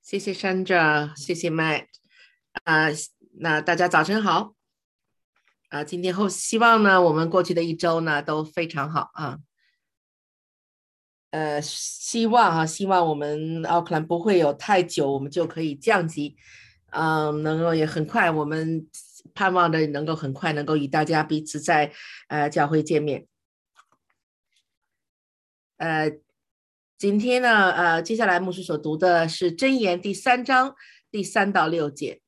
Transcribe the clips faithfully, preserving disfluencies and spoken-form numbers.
谢谢 Sandra，谢谢 Matt，啊、那大家早晨好啊、今天后希望呢，我们过去的一周呢都非常好啊，呃，希望啊，希望我们奥克兰不会有太久，我们就可以降级，嗯、能够也很快，我们盼望着能够很快能够与大家彼此在呃教会见面，呃，今天呢，呃，接下来牧师所读的是箴言第三章第三到六节。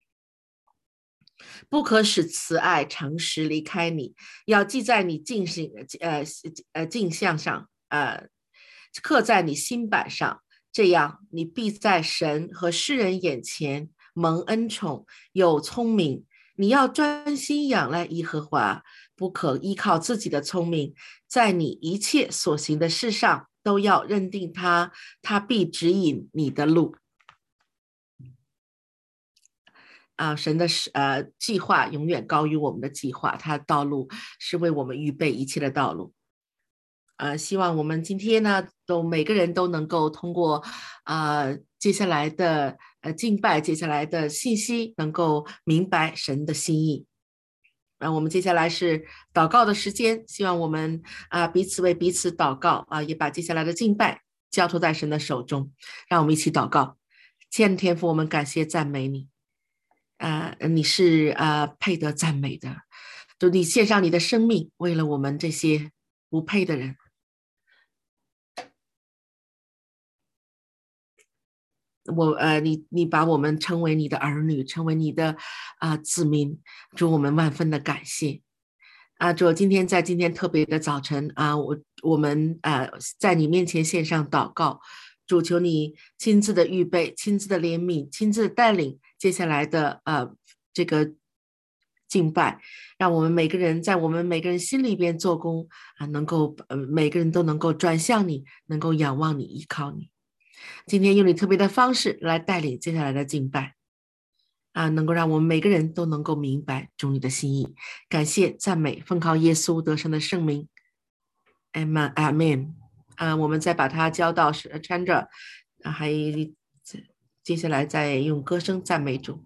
不可使慈爱、诚实离开你，要记在你镜心呃呃镜像上，呃，刻在你心板上。这样，你必在神和世人眼前蒙恩宠，又聪明。你要专心仰赖耶和华，不可依靠自己的聪明，在你一切所行的事上都要认定他，他必指引你的路。啊，神的呃计划永远高于我们的计划，他的道路是为我们预备一切的道路。呃，希望我们今天呢，都每个人都能够通过啊、呃、接下来的呃敬拜，接下来的信息，能够明白神的心意。啊、呃，我们接下来是祷告的时间，希望我们啊、呃彼此为彼此祷告啊、呃，也把接下来的敬拜交托在神的手中，让我们一起祷告。亲爱的天父，我们感谢赞美你。啊、呃，你是啊、呃、配得赞美的，就你献上你的生命，为了我们这些不配的人。我呃，你你把我们称为你的儿女，成为你的啊、呃子民，祝我们万分的感谢啊！主，今天在今天特别的早晨啊，我我们啊在你面前献上祷告，主求你亲自的预备，亲自的怜悯，亲自的带领接下来的呃这个敬拜，让我们每个人在我们每个人心里边做工啊，能够呃每个人都能够转向你，能够仰望你，依靠你。今天用你特别的方式来带领接下来的敬拜啊，能够让我们每个人都能够明白主你的心意。感谢赞美，奉靠耶稣得胜的圣名，阿门阿门。啊，我们再把它交到是 Chandra，啊，还接下来再用歌声赞美主。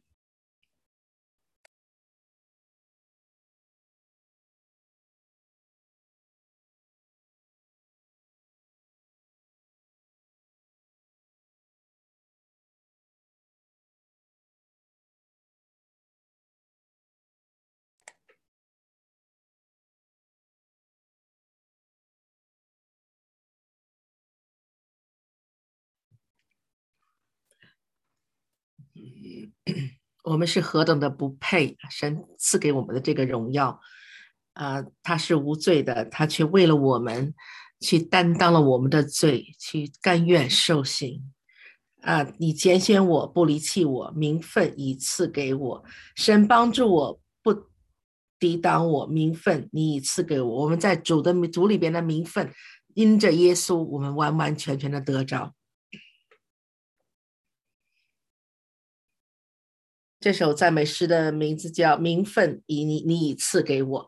我们是何等的不配，神赐给我们的这个荣耀，啊、呃，他是无罪的，他却为了我们去担当了我们的罪，去甘愿受刑。啊，你拣选我，不离弃我，名分已赐给我，神帮助我，不抵挡我，名分你已赐给我。我们在主的主里边的名分，因着耶稣，我们完完全全的得着。这首赞美诗的名字叫《名分已你你已赐给我》。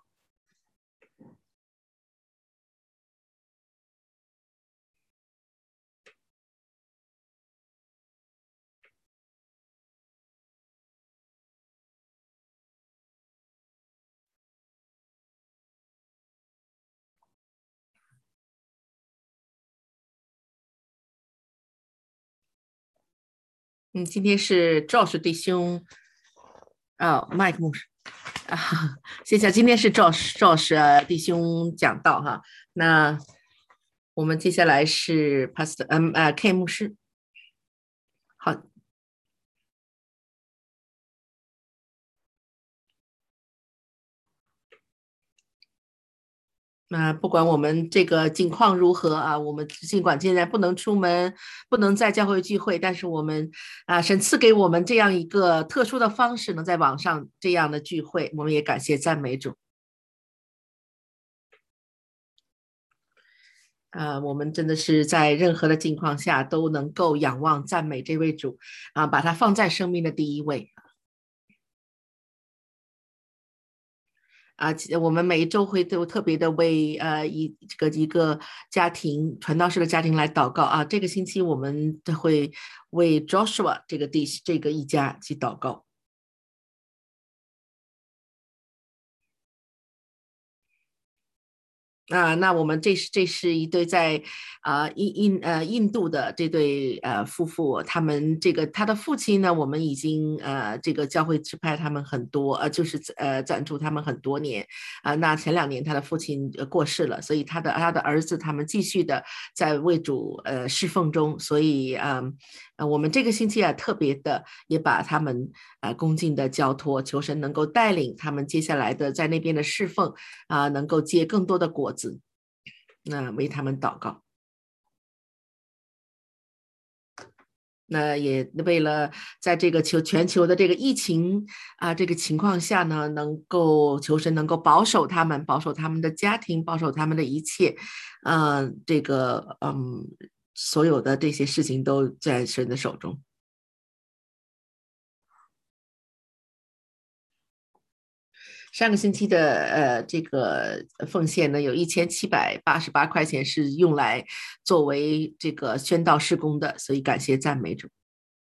嗯，今天是 Josh 弟兄啊，麦克牧师啊，谢谢。今天是 Josh Josh、呃、弟兄讲道哈，那我们接下来是 Pastor 嗯呃 K 牧师。好，那不管我们这个境况如何啊，我们尽管现在不能出门，不能在教会聚会，但是我们啊，神赐给我们这样一个特殊的方式，能在网上这样的聚会，我们也感谢赞美主。啊，我们真的是在任何的境况下都能够仰望赞美这位主啊，把他放在生命的第一位啊，其我们每一周会都特别的为呃一这个一个家庭传道士的家庭来祷告啊。这个星期我们都会为 Joshua 这个地这个一家去祷告。啊，那我们这是这是一对在啊、印印呃印度的这对呃夫妇，他们这个他的父亲呢，我们已经呃这个教会支派他们很多呃就是呃赞助他们很多年啊、那前两年他的父亲呃过世了，所以他的他的儿子他们继续的在为主呃侍奉中，所以嗯呃我们这个星期啊特别的也把他们啊、呃恭敬的交托，求神能够带领他们接下来的在那边的侍奉啊、能够结更多的果子。那为他们祷告。那也为了在这个球全球的这个疫情啊这个情况下呢，能够求神能够保守他们，保守他们的家庭，保守他们的一切，嗯、这个嗯，所有的这些事情都在神的手中。上个星期的呃这个奉献呢，有一千七百八十八块钱是用来作为这个宣道事工的，所以感谢赞美主。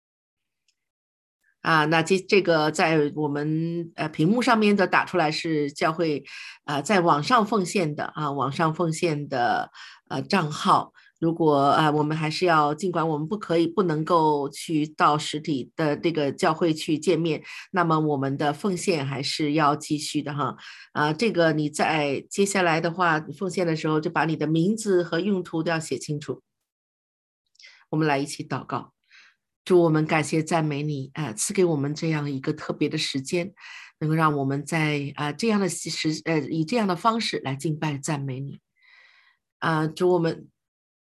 啊，那这这个在我们呃屏幕上面的打出来是教会啊、呃在网上奉献的啊，网上奉献的呃账号。如果啊、呃我们还是要，尽管我们不可以不能够去到实体的这个教会去见面，那么我们的奉献还是要继续的哈。啊，这个你在接下来的话奉献的时候，就把你的名字和用途都要写清楚。我们来一起祷告。主，我们感谢赞美你，呃，赐给我们这样一个特别的时间，能够让我们在啊、呃这样的时呃以这样的方式来敬拜赞美你。啊、主，我们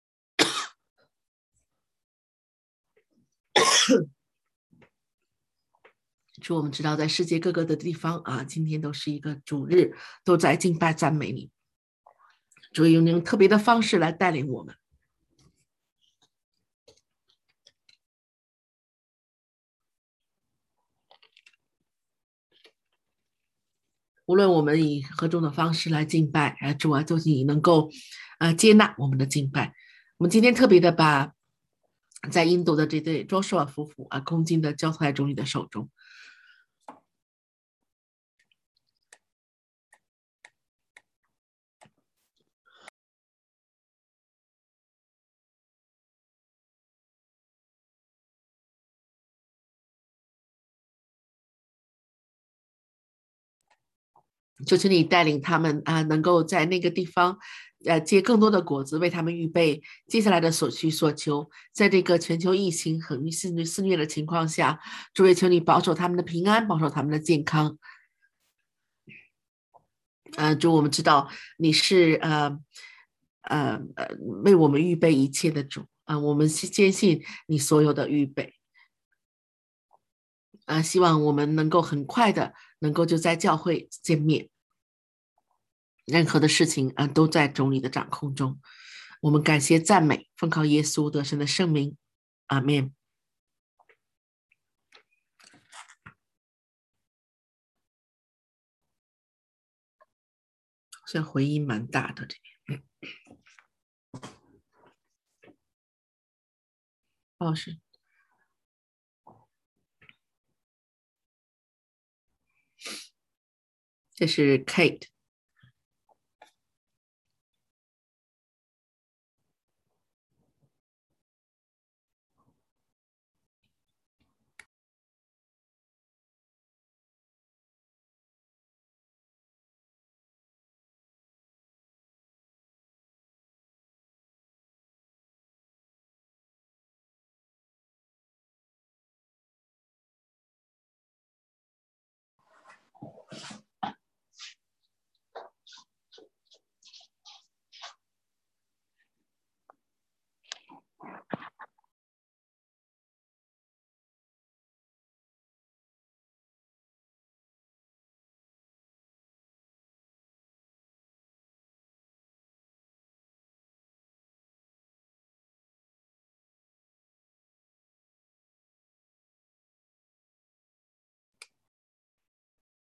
主，我们知道在世界各个的地方啊，今天都是一个主日，都在敬拜赞美你。主，用那种特别的方式来带领我们。无论我们以何种的方式来敬拜，啊，主啊，就是你能够啊接纳我们的敬拜。我们今天特别的把在印度的这对 Joshua 夫妇啊，恭敬的交托在主你的手中。求求你带领他们啊，能够在那个地方，呃，结更多的果子，为他们预备接下来的所需所求。在这个全球疫情很肆虐肆虐的情况下，主也求你保守他们的平安，保守他们的健康。呃，主，我们知道你是呃呃呃为我们预备一切的主啊、呃我们是坚信你所有的预备啊、呃希望我们能够很快的能够就在教会见面。任何的事情啊，都在主你的掌控中。我们感谢赞美，奉靠耶稣得胜的圣名，阿门。这回音蛮大的，这边哦是，这是 Kate。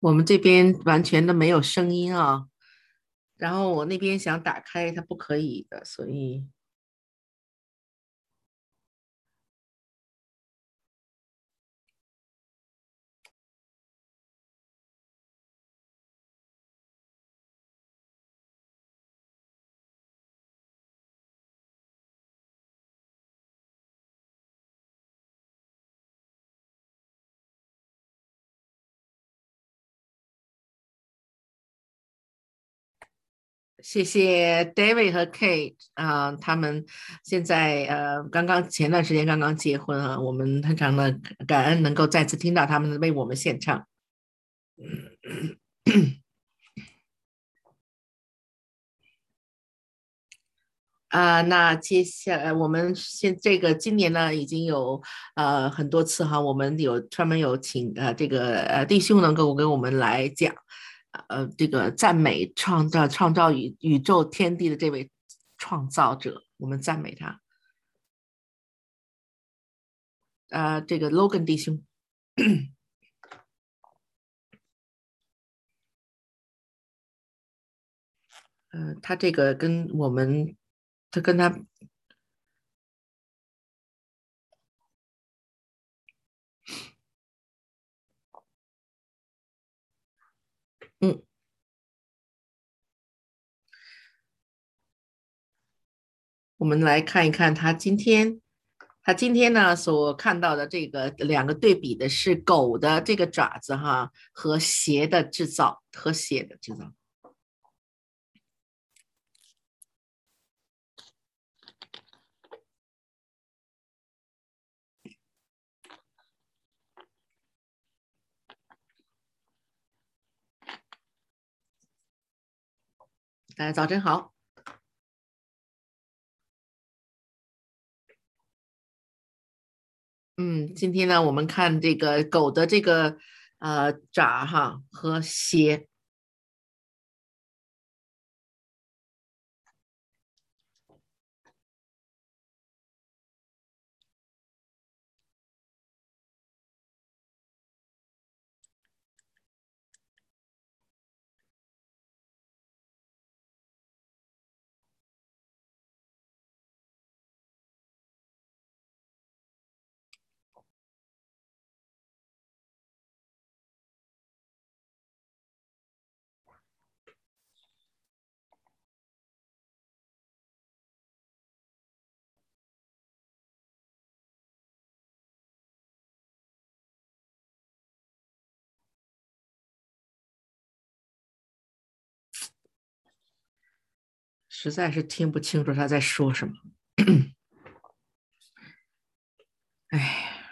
我们这边完全的没有声音啊，然后我那边想打开它不可以的，所以谢谢 David 和 Kate 啊、他们现在呃刚刚前段时间刚刚结婚啊，我们非常的感恩能够再次听到他们为我们献唱。啊、那接下来我们现这个今年呢，已经有呃很多次哈，我们有专门有请呃这个呃弟兄能够跟我们来讲，呃这个赞美创造创造宇宇宙天地的这位创造者，我们赞美他。呃，这个 Logan 弟兄，呃，他这个跟我们，他跟他，嗯，我们来看一看他今天，他今天呢所看到的这个两个对比的是狗的这个爪子哈和鞋的制造和鞋的制造。大家早晨好，嗯，今天呢我们看这个狗的这个呃爪哈和鞋，实在是听不清楚他在说什么。哎，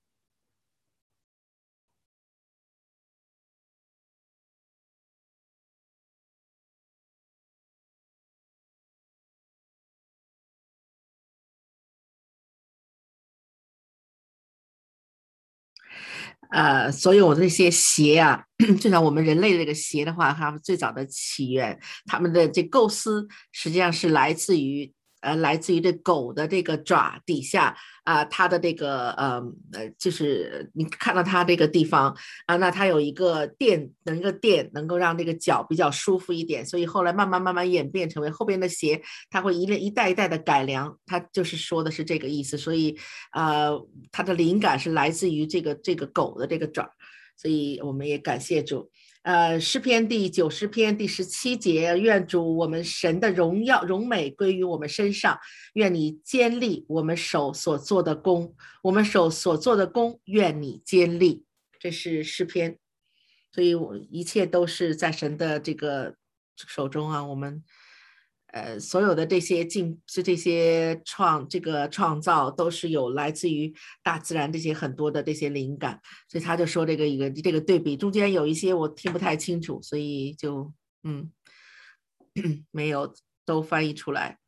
呃，所有这些鞋啊，至少我们人类的这个鞋的话，它们最早的起源，它们的这构思实际上是来自于呃，来自于这狗的这个爪底下啊、它的这个呃呃，就是你看到它这个地方啊，那它有一个垫，能一个垫能够让这个脚比较舒服一点，所以后来慢慢慢慢演变成为后边的鞋，它会一一代一代的改良，它就是说的是这个意思，所以呃，它的灵感是来自于这个这个狗的这个爪，所以我们也感谢主。呃，诗篇第九十篇第十七节，愿主我们神的荣耀荣美归于我们身上，愿你坚立我们手所做的工，我们手所做的工，愿你坚立。这是诗篇，所以我一切都是在神的这个手中啊，我们。呃，所有的这些进是这些创这个创造都是有来自于大自然这些很多的这些灵感，所以他就说这个一个这个对比中间有一些我听不太清楚，所以就嗯没有都翻译出来。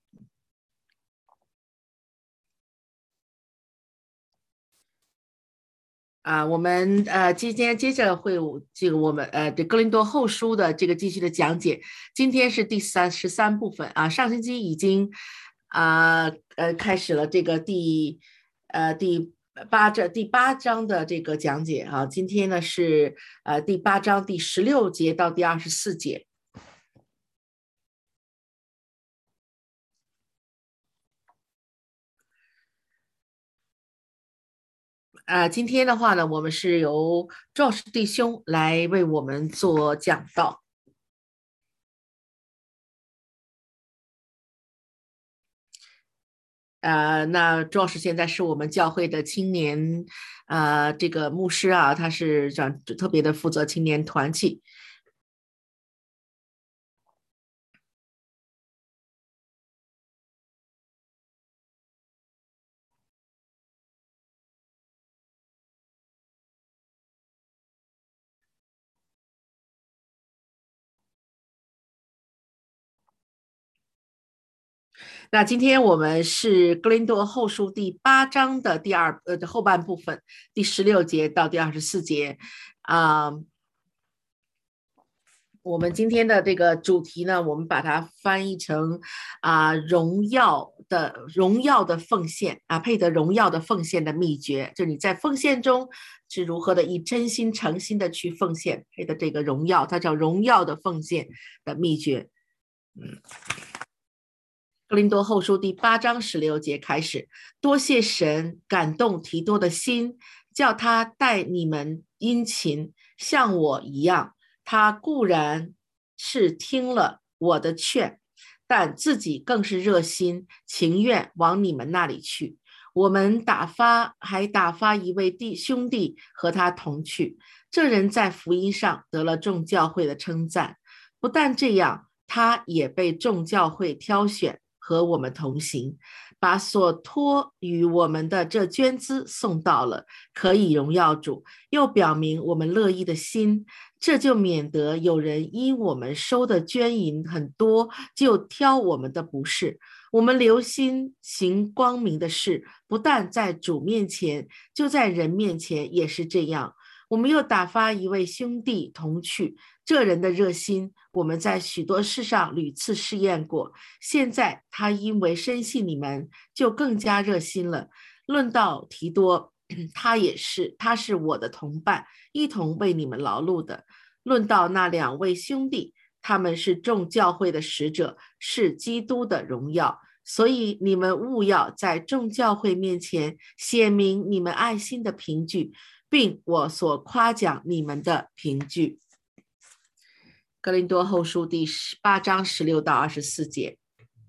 啊，我们呃今天接着会有这个我们呃对哥林多后书的这个继续的讲解，今天是第三十三部分啊，上星期已经啊呃开始了这个第呃第八这第八章的这个讲解啊，今天呢是呃第八章第十六节到第二十四节。啊、呃，今天的话呢，我们是由 Josh 弟兄来为我们做讲道。呃，那 Josh 现在是我们教会的青年，呃，这个牧师啊，他是讲特别的负责青年团契。那今天我们是哥林多后书第八章的第二呃后半部分，第十六节到第二十四节啊。呃我们今天的这个主题呢，我们把它翻译成啊、呃荣耀的荣耀的奉献啊，配得荣耀的奉献的秘诀，就你在奉献中是如何的以真心诚心的去奉献，配得这个荣耀，它叫荣耀的奉献的秘诀。嗯。哥林多后书第八章十六节开始，多谢神感动提多的心，叫他待你们殷勤，像我一样。他固然是听了我的劝，但自己更是热心，情愿往你们那里去。我们打发还打发一位弟兄弟和他同去，这人在福音上得了众教会的称赞。不但这样，他也被众教会挑选。和我们同行，把所托与我们的这捐资送到了，可以荣耀主，又表明我们乐意的心，这就免得有人因我们收的捐银很多，就挑我们的不是。我们留心行光明的事，不但在主面前，就在人面前也是这样。我们又打发一位兄弟同去，这人的热心，我们在许多事上屡次试验过。现在他因为深信你们，就更加热心了。论到提多，他也是，他是我的同伴，一同为你们劳碌的。论到那两位兄弟，他们是众教会的使者，是基督的荣耀。所以你们务要在众教会面前显明你们爱心的凭据，并我所夸奖你们的凭据。哥林多后书第八章十六到二十四节。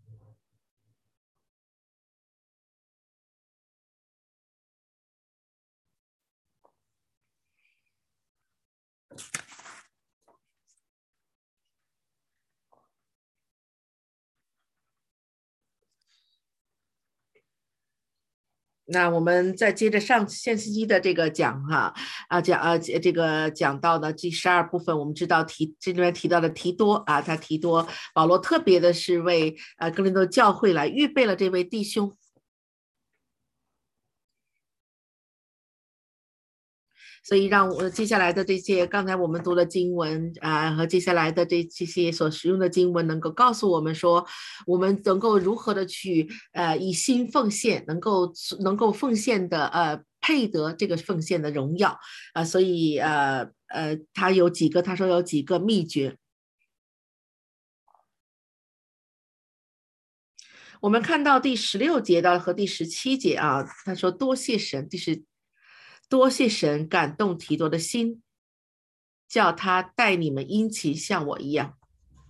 那我们再接着上线星期的这个讲哈啊讲啊这个讲到的第十二部分，我们知道提这里面提到的提多啊，他提多保罗特别的是为啊哥林多教会来预备了这位弟兄。所以让我接下来的这些刚才我们读的经文啊，和接下来的这这些所使用的经文，能够告诉我们说，我们能够如何的去呃以心奉献，能够能够奉献的呃配得这个奉献的荣耀啊、呃，所以呃呃，他有几个，他说有几个秘诀。我们看到第十六节的和第十七节啊，他说多谢神，第十多谢神感动提多的心，叫他带你们殷勤像我一样。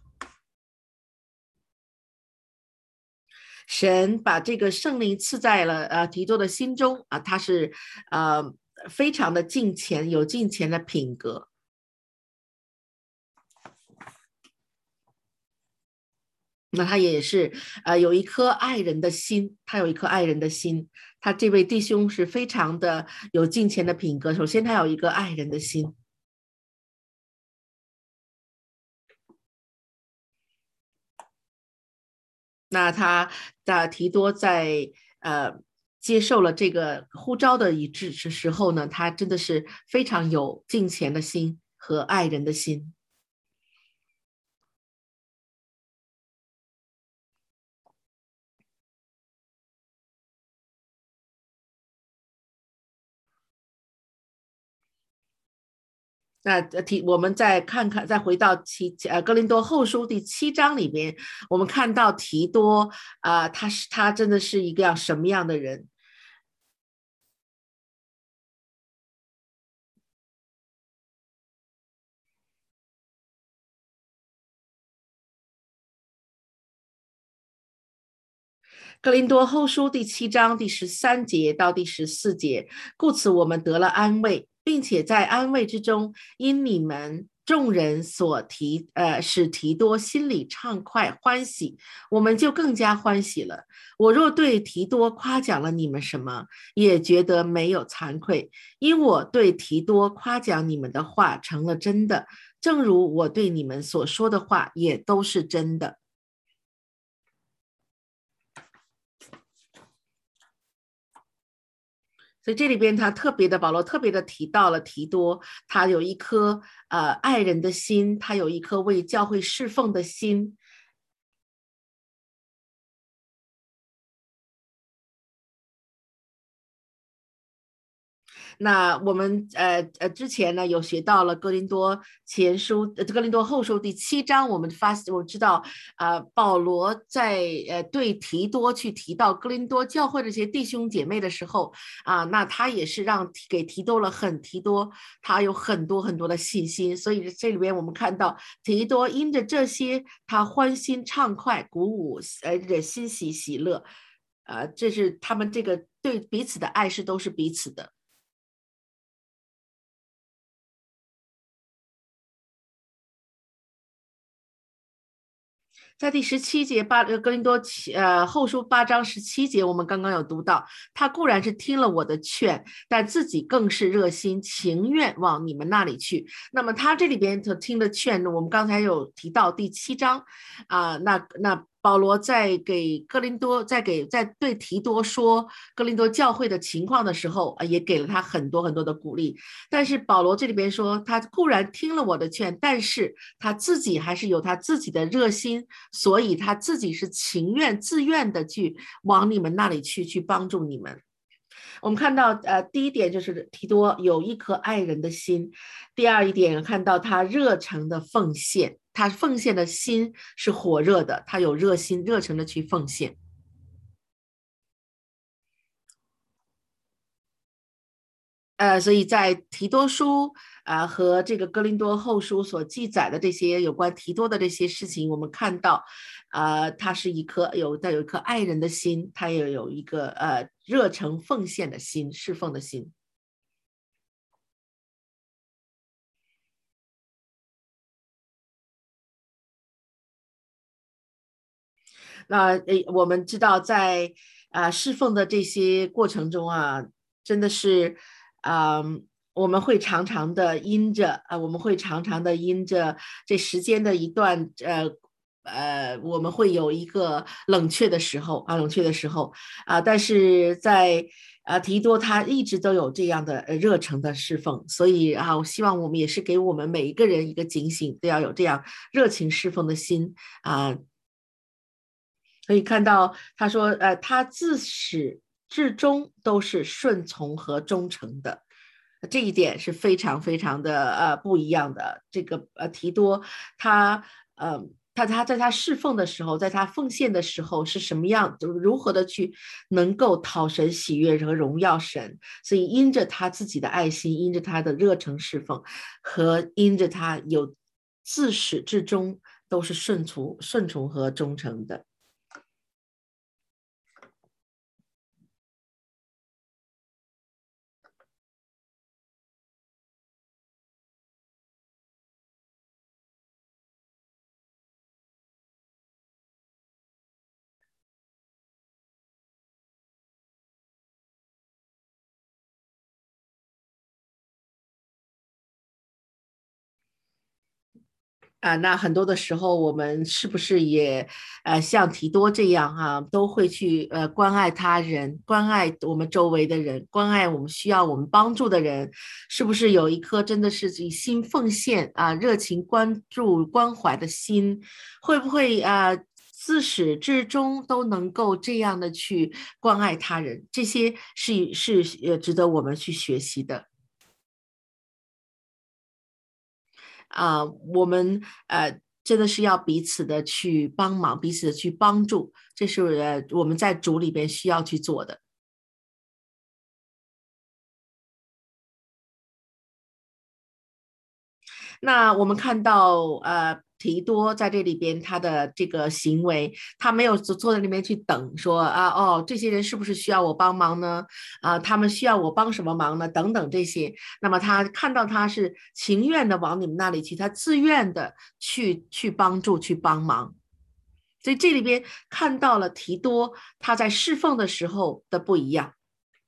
神把这个圣灵赐在了呃提多的心中啊，他是呃非常的敬虔，有敬虔的品格。那他也是呃有一颗爱人的心，他有一颗爱人的心。他这位弟兄是非常的有敬虔的品格。首先，他有一个爱人的心。那他的提多在呃接受了这个呼召的一致时候呢，他真的是非常有敬虔的心和爱人的心。 那提我们再看看，再回到七呃哥林多后书第七章里面，我们看到提多啊、呃，他是他真的是一个样什么样的人？哥林多后书第七章第十三节到第十四节，故此我们得了安慰，并且在安慰之中，因你们众人所提，呃，使提多心里畅快欢喜，我们就更加欢喜了。我若对提多夸奖了你们什么，也觉得没有惭愧，因我对提多夸奖你们的话成了真的，正如我对你们所说的话也都是真的。所以这里边他特别的保罗特别的提到了提多，他有一颗呃爱人的心，他有一颗为教会侍奉的心。那我们呃呃之前呢有学到了哥林多前书、呃哥林多后书第七章，我们发我知道呃保罗在呃对提多去提到哥林多教会这些弟兄姐妹的时候啊、那他也是让给提多了很提多，他有很多很多的信心，所以这里边我们看到提多因着这些，他欢欣畅快，鼓舞呃欣喜喜乐。啊、呃这是他们这个对彼此的爱是都是彼此的。在第十七节八呃哥林多呃后书八章十七节，我们刚刚有读到，他固然是听了我的劝，但自己更是热心情愿往你们那里去。那么他这里边所听的劝，我们刚才有提到第七章啊、呃那那保罗在给哥林多在给在对提多说哥林多教会的情况的时候，呃也给了他很多很多的鼓励。但是保罗这里边说，他固然听了我的劝，但是他自己还是有他自己的热心，所以他自己是情愿自愿的去往你们那里去，去帮助你们。我们看到，呃，第一点就是提多有一颗爱人的心；第二一点看到他热诚的奉献，他奉献的心是火热的，他有热心、热诚的去奉献。呃，所以在提多书啊、呃和这个哥林多后书所记载的这些有关提多的这些事情，我们看到，呃，他是一颗有带有一颗爱人的心，他也有一个呃热诚奉献的心，侍奉的心。那呃，我们知道在啊、呃侍奉的这些过程中啊，真的是啊、呃我们会常常的因着啊、呃我们会常常的因着这时间的一段呃。呃，我们会有一个冷却的时候啊，冷却的时候啊，但是在啊提多他一直都有这样的呃热诚的侍奉，所以啊，我希望我们也是给我们每一个人一个警醒，都要有这样热情侍奉的心啊，可以看到，他说，呃，他自始至终都是顺从和忠诚的，这一点是非常非常的呃不一样的。这个呃提多，他呃他他在他侍奉的时候，在他奉献的时候是什么样，就如何的去能够讨神喜悦和荣耀神。所以因着他自己的爱心，因着他的热诚侍奉，和因着他有自始至终都是顺从顺从和忠诚的。啊，那很多的时候，我们是不是也呃像提多这样哈、都会去呃关爱他人，关爱我们周围的人，关爱我们需要我们帮助的人，是不是有一颗真的是以心奉献啊、热情关注关怀的心，会不会啊、自始至终都能够这样的去关爱他人？这些是是呃值得我们去学习的。 啊、我们呃真的是要彼此的去帮忙，彼此的去帮助，这是呃我们在主里边需要去做的。那我们看到，呃，提多在这里边他的这个行为，他没有坐坐在那边去等说啊，哦，这些人是不是需要我帮忙呢？啊，他们需要我帮什么忙呢？等等这些。那么他看到他是情愿的往你们那里去，他自愿的去去帮助去帮忙。所以这里边看到了提多他在侍奉的时候的不一样。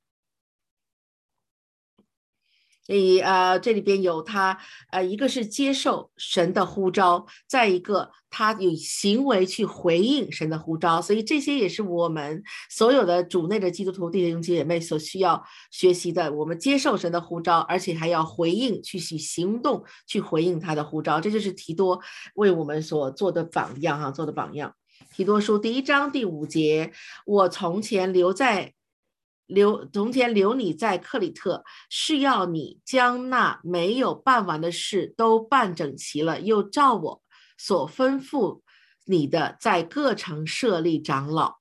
所以呃，这里边有他呃，一个是接受神的呼召，再一个他有行为去回应神的呼召，所以这些也是我们所有的主内的基督徒弟兄姐妹所需要学习的。我们接受神的呼召，而且还要回应，去去行动，去回应他的呼召，这就是提多为我们所做的榜样哈，做的榜样。提多书第一章第五节，我从前留在。留从前留你在克里特，是要你将那没有办完的事都办整齐了，又照我所吩咐你的，在各城设立长老。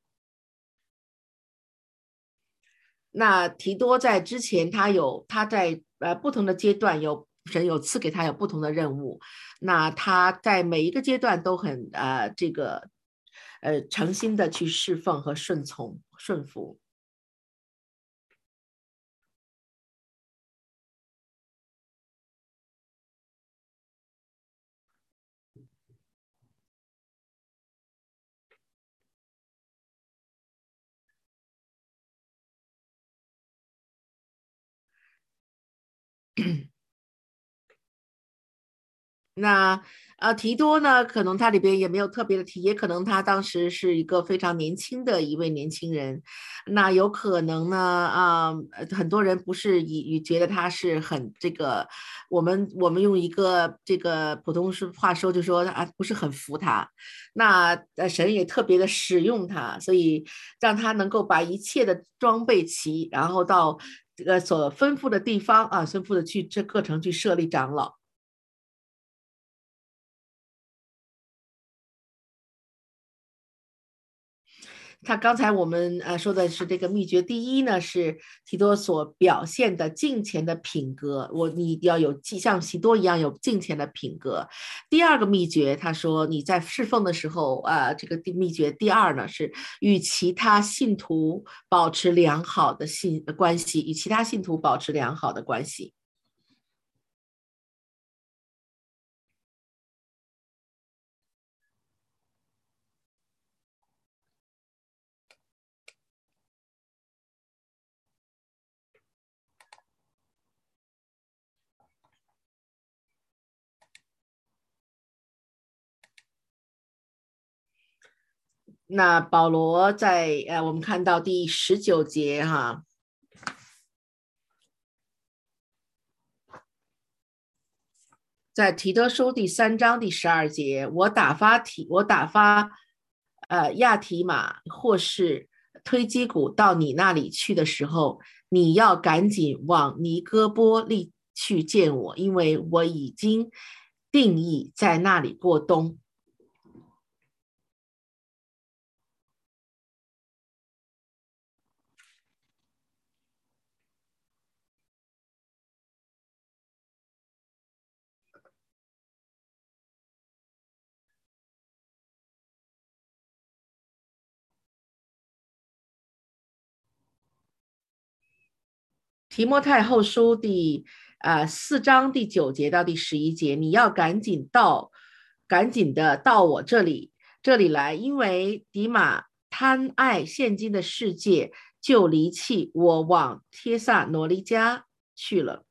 那提多在之前，他有他在呃不同的阶段有神有赐给他有不同的任务，那他在每一个阶段都很呃这个呃诚心的去侍奉和顺从顺服。那呃，提多呢，可能他里边也没有特别的提，也可能他当时是一个非常年轻的一位年轻人。那有可能呢，啊、呃，很多人不是以以觉得他是很这个，我们我们用一个这个普通是话说，就说啊，不是很服他。那呃，神也特别的使用他，所以让他能够把一切的装备齐，然后到这个所吩咐的地方啊，吩咐的去这各城去设立长老。他刚才我们呃说的是这个秘诀，第一呢是提多所表现的敬虔的品格，我你要有像提多一样有敬虔的品格。第二个秘诀，他说你在侍奉的时候，呃，这个秘诀第二呢是与其他信徒保持良好的信关系，与其他信徒保持良好的关系。那保罗在呃，我们看到第十九节哈，在提多书第三章第十二节，我打发提，我打发呃亚提马或是推基古到你那里去的时候，你要赶紧往尼哥波利去见我，因为我已经定义在那里过冬。提摩太后书第呃四章第九节到第十一节，你要赶紧到，赶紧的到我这里这里来，因为迪马贪爱现今的世界，就离弃我，往帖撒罗尼迦去了。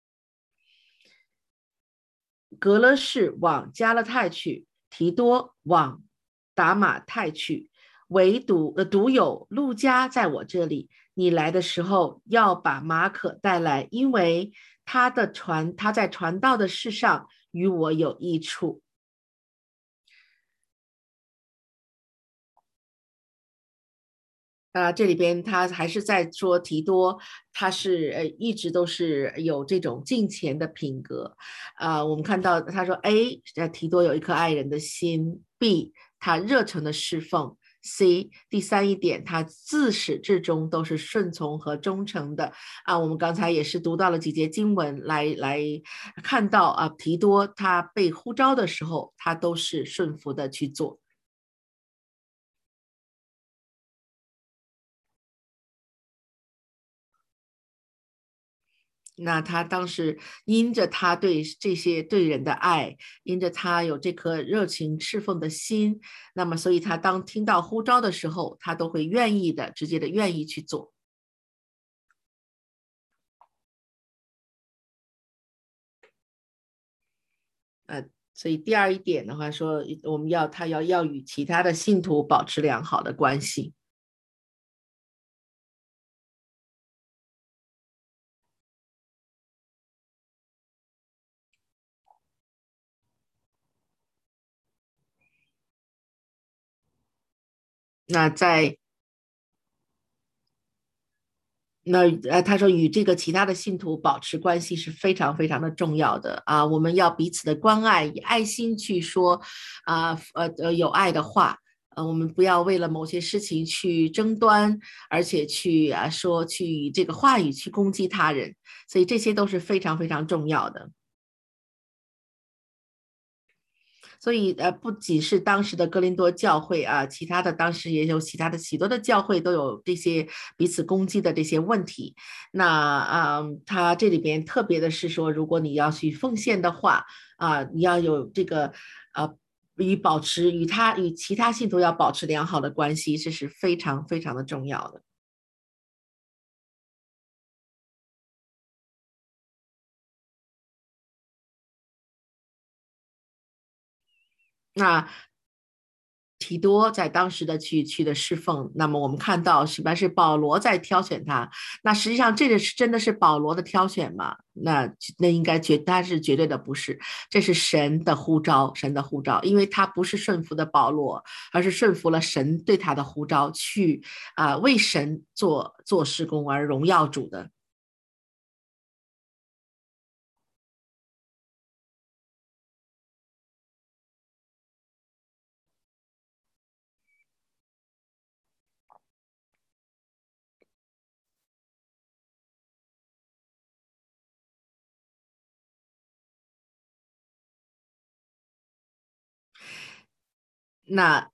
格勒士往加勒泰去，提多往达马泰去，唯独呃独有路加在我这里。你来的时候要把马可带来，因为他的传他在传道的事上与我有益处。 啊，这里边他还是在说提多，他是呃一直都是有这种敬虔的品格。啊，我们看到他说 A，呃提多有一颗爱人的心；B，他热诚的侍奉；C，第三一点，他自始至终都是顺从和忠诚的。啊，我们刚才也是读到了几节经文来来看到啊，提多他被呼召的时候，他都是顺服的去做。那他当时因着他对这些对人的爱，因着他有这颗热情侍奉的心，那么所以他当听到呼召的时候，他都会愿意的，直接的愿意去做。呃，所以第二一点的话说，我们要他要要与其他的信徒保持良好的关系。那在那呃，他说与这个其他的信徒保持关系是非常非常的重要的啊，我们要彼此的关爱，以爱心去说啊呃呃有爱的话，呃，我们不要为了某些事情去争端，而且去啊说去以这个话语去攻击他人，所以这些都是非常非常重要的。所以呃，不仅是当时的哥林多教会啊，其他的当时也有其他的许多的教会都有这些彼此攻击的这些问题。那啊，他这里边特别的是说，如果你要去奉献的话啊，你要有这个啊，与保持与他与其他信徒要保持良好的关系，这是非常非常的重要的。那提多在当时的去去的侍奉，那么我们看到是不是保罗在挑选他？那实际上这个是真的是保罗的挑选吗？那那应该绝他是绝对的不是，这是神的呼召，神的呼召，因为他不是顺服的保罗，而是顺服了神对他的呼召，去啊、呃为神做做事工而荣耀主的。那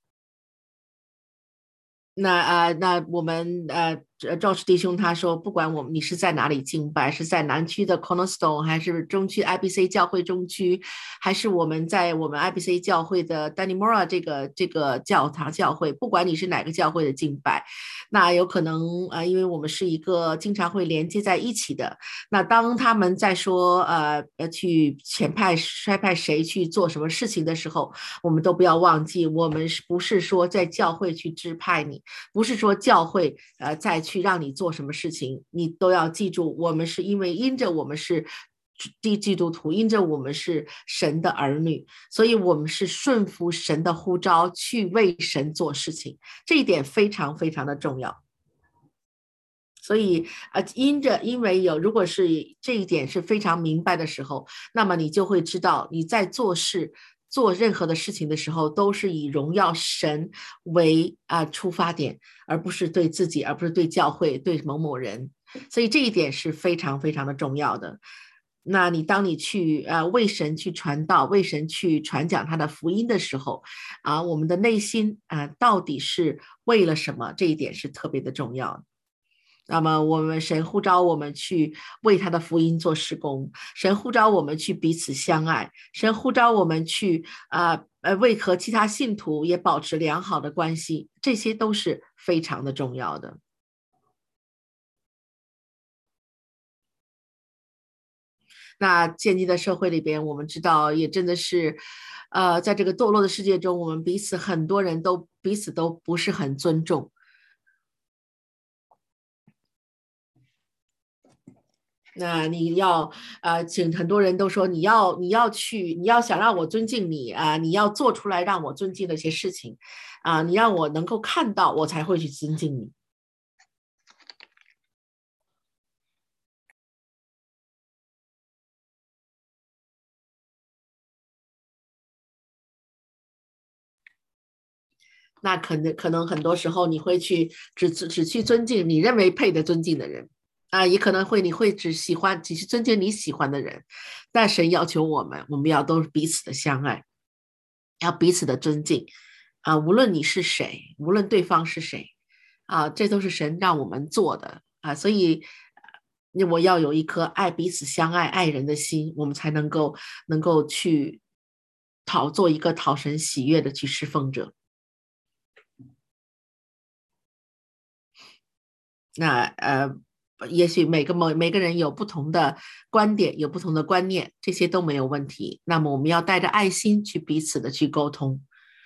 那啊、呃那我们呃，赵氏弟兄他说，不管我们你是在哪里敬拜，是在南区的 Cornerstone，还是中区 I B C 教会中区，还是我们在我们 I B C 教会的 Danimora 这个这个教堂教会，不管你是哪个教会的敬拜，那有可能啊、呃，因为我们是一个经常会连接在一起的。那当他们在说呃呃去前派衰派谁去做什么事情的时候，我们都不要忘记，我们是不是说在教会去支派你？不是说教会呃再去让你做什么事情，你都要记住，我们是因为因着我们是地基督徒，因着我们是神的儿女，所以我们是顺服神的呼召去为神做事情，这一点非常非常的重要。所以，呃，因着因为有，如果是这一点是非常明白的时候，那么你就会知道你在做事、做任何的事情的时候，都是以荣耀神为啊、呃出发点，而不是对自己，而不是对教会、对某某人。所以这一点是非常非常的重要的。那你当你去呃为神去传道、为神去传讲他的福音的时候，啊、我们的内心啊、呃到底是为了什么？这一点是特别的重要的。那么我们神呼召我们去为他的福音做施工，神呼召我们去彼此相爱，神呼召我们去啊呃为和其他信徒也保持良好的关系，这些都是非常的重要的。那现今的社会里边，我们知道也真的是，呃，在这个堕落的世界中，我们彼此很多人都彼此都不是很尊重。那你要呃，请很多人都说你要你要去，你要想让我尊敬你啊、呃你要做出来让我尊敬的一些事情啊、呃你让我能够看到，我才会去尊敬你。 那可能可能很多时候你会去只只只去尊敬你认为配得尊敬的人啊，也可能会你会只喜欢只是尊敬你喜欢的人，但神要求我们，我们要都彼此的相爱，要彼此的尊敬啊，无论你是谁，无论对方是谁啊，这都是神让我们做的啊，所以呃我要有一颗爱彼此相爱、爱人的心，我们才能够能够去讨做一个讨神喜悦的去侍奉者。那呃，也许每个每每个人有不同的观点，有不同的观念，这些都没有问题。那么我们要带着爱心去彼此的去沟通。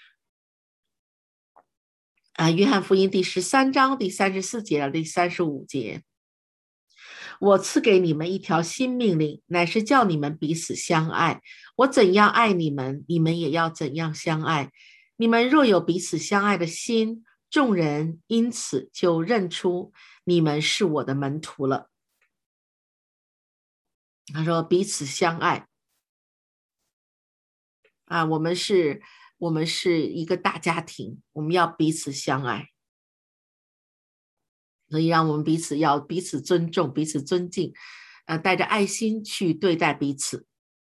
啊，约翰福音第十三章第三十四节到第三十五节，我赐给你们一条新命令，乃是叫你们彼此相爱。我怎样爱你们，你们也要怎样相爱。你们若有彼此相爱的心，众人因此就认出你们是我的门徒了。他说彼此相爱啊，我们是，我们是一个大家庭，我们要彼此相爱，所以让我们彼此要彼此尊重，彼此尊敬，呃，带着爱心去对待彼此。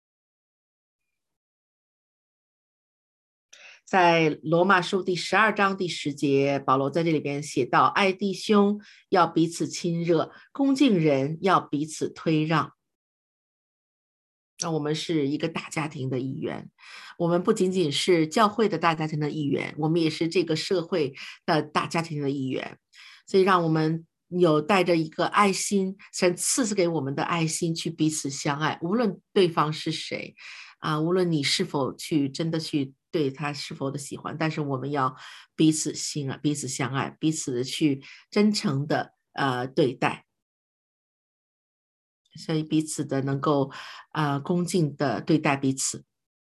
在罗马书第十二章第十节，保罗在这里边写到：爱弟兄要彼此亲热，恭敬人要彼此推让。那我们是一个大家庭的一员，我们不仅仅是教会的大家庭的一员，我们也是这个社会的大家庭的一员。所以让我们有带着一个爱心，神赐给我们的爱心去彼此相爱，无论对方是谁啊，无论你是否去真的去对他是否的喜欢，但是我们要彼此心啊，彼此相爱，彼此的去真诚的呃对待。所以彼此的能够啊、呃、恭敬的对待彼此。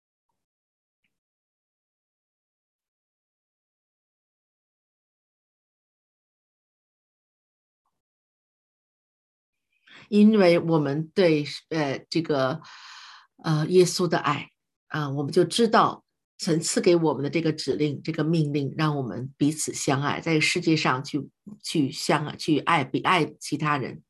因为我们对呃这个呃耶稣的爱啊、呃，我们就知道神赐给我们的这个指令、这个命令，让我们彼此相爱，在世界上去去相爱、去爱比爱其他人。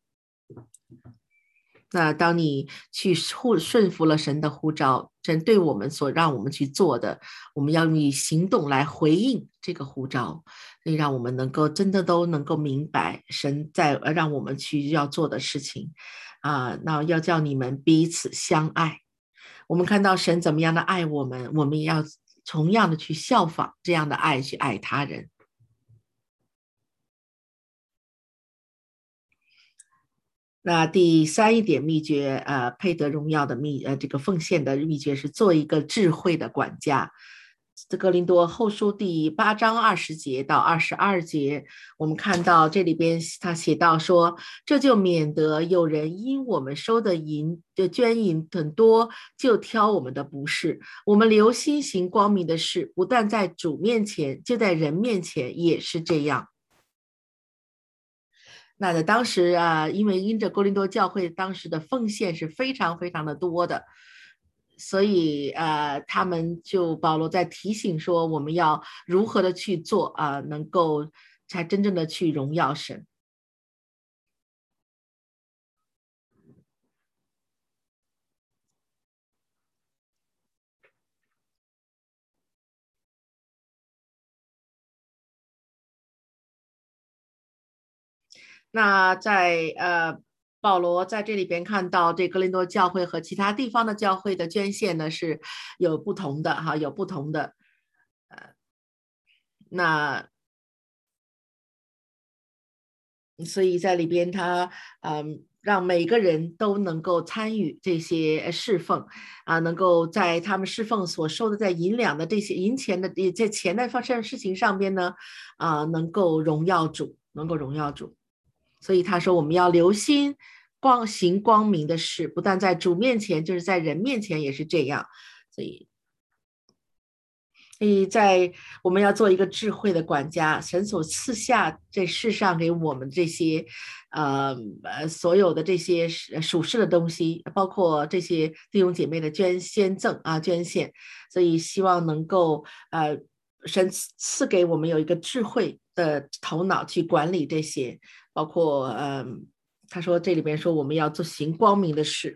那当你去呼顺服了神的呼召，神对我们所让我们去做的，我们要以行动来回应这个呼召，所以让我们能够真的都能够明白神在让我们去要做的事情啊。那要叫你们彼此相爱。我们看到神怎么样的爱我们，我们也要同样的去效仿这样的爱，去爱他人。那第三一点秘诀，呃，配得荣耀的秘，呃，这个奉献的秘诀是做一个智慧的管家。这哥林多后书第八章二十节到二十二节，我们看到这里边他写到说，这就免得有人因我们收的银的捐银很多，就挑我们的不是。我们留心行光明的事，不但在主面前，就在人面前也是这样。那在当时啊，因为因着哥林多教会当时的奉献是非常非常的多的，所以呃，他们就保罗在提醒说，我们要如何的去做啊、呃，能够才真正的去荣耀神。那在呃，保罗在这里边看到这哥林多教会和其他地方的教会的捐献呢是有不同的哈，有不同的呃，那所以在里边他嗯。让每个人都能够参与这些侍奉啊，能够在他们侍奉所收的在银两的这些银钱的在钱的发生事情上边呢，啊，能够荣耀主，能够荣耀主。所以他说我们要留心光行光明的事，不但在主面前，就是在人面前也是这样。所以，所以在我们要做一个智慧的管家，神所赐下这世上给我们这些，呃呃，所有的这些属世的东西，包括这些弟兄姐妹的捐献赠啊捐献，所以希望能够呃神赐赐给我们有一个智慧的头脑去管理这些，包括嗯，他说这里边说我们要做行光明的事，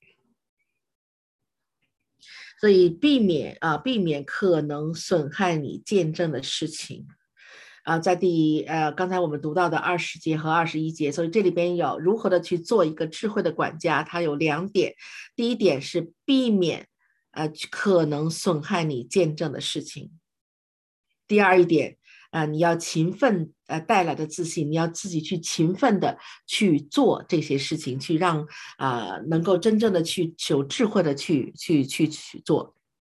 所以避免啊，避免可能损害你见证的事情。啊，在第呃，刚才我们读到的二十节和二十一节，所以这里边有如何的去做一个智慧的管家，它有两点。第一点是避免呃可能损害你见证的事情。第二一点，呃，你要勤奋呃带来的自信，你要自己去勤奋的去做这些事情，去让啊、呃、能够真正的去有智慧的去去去去做。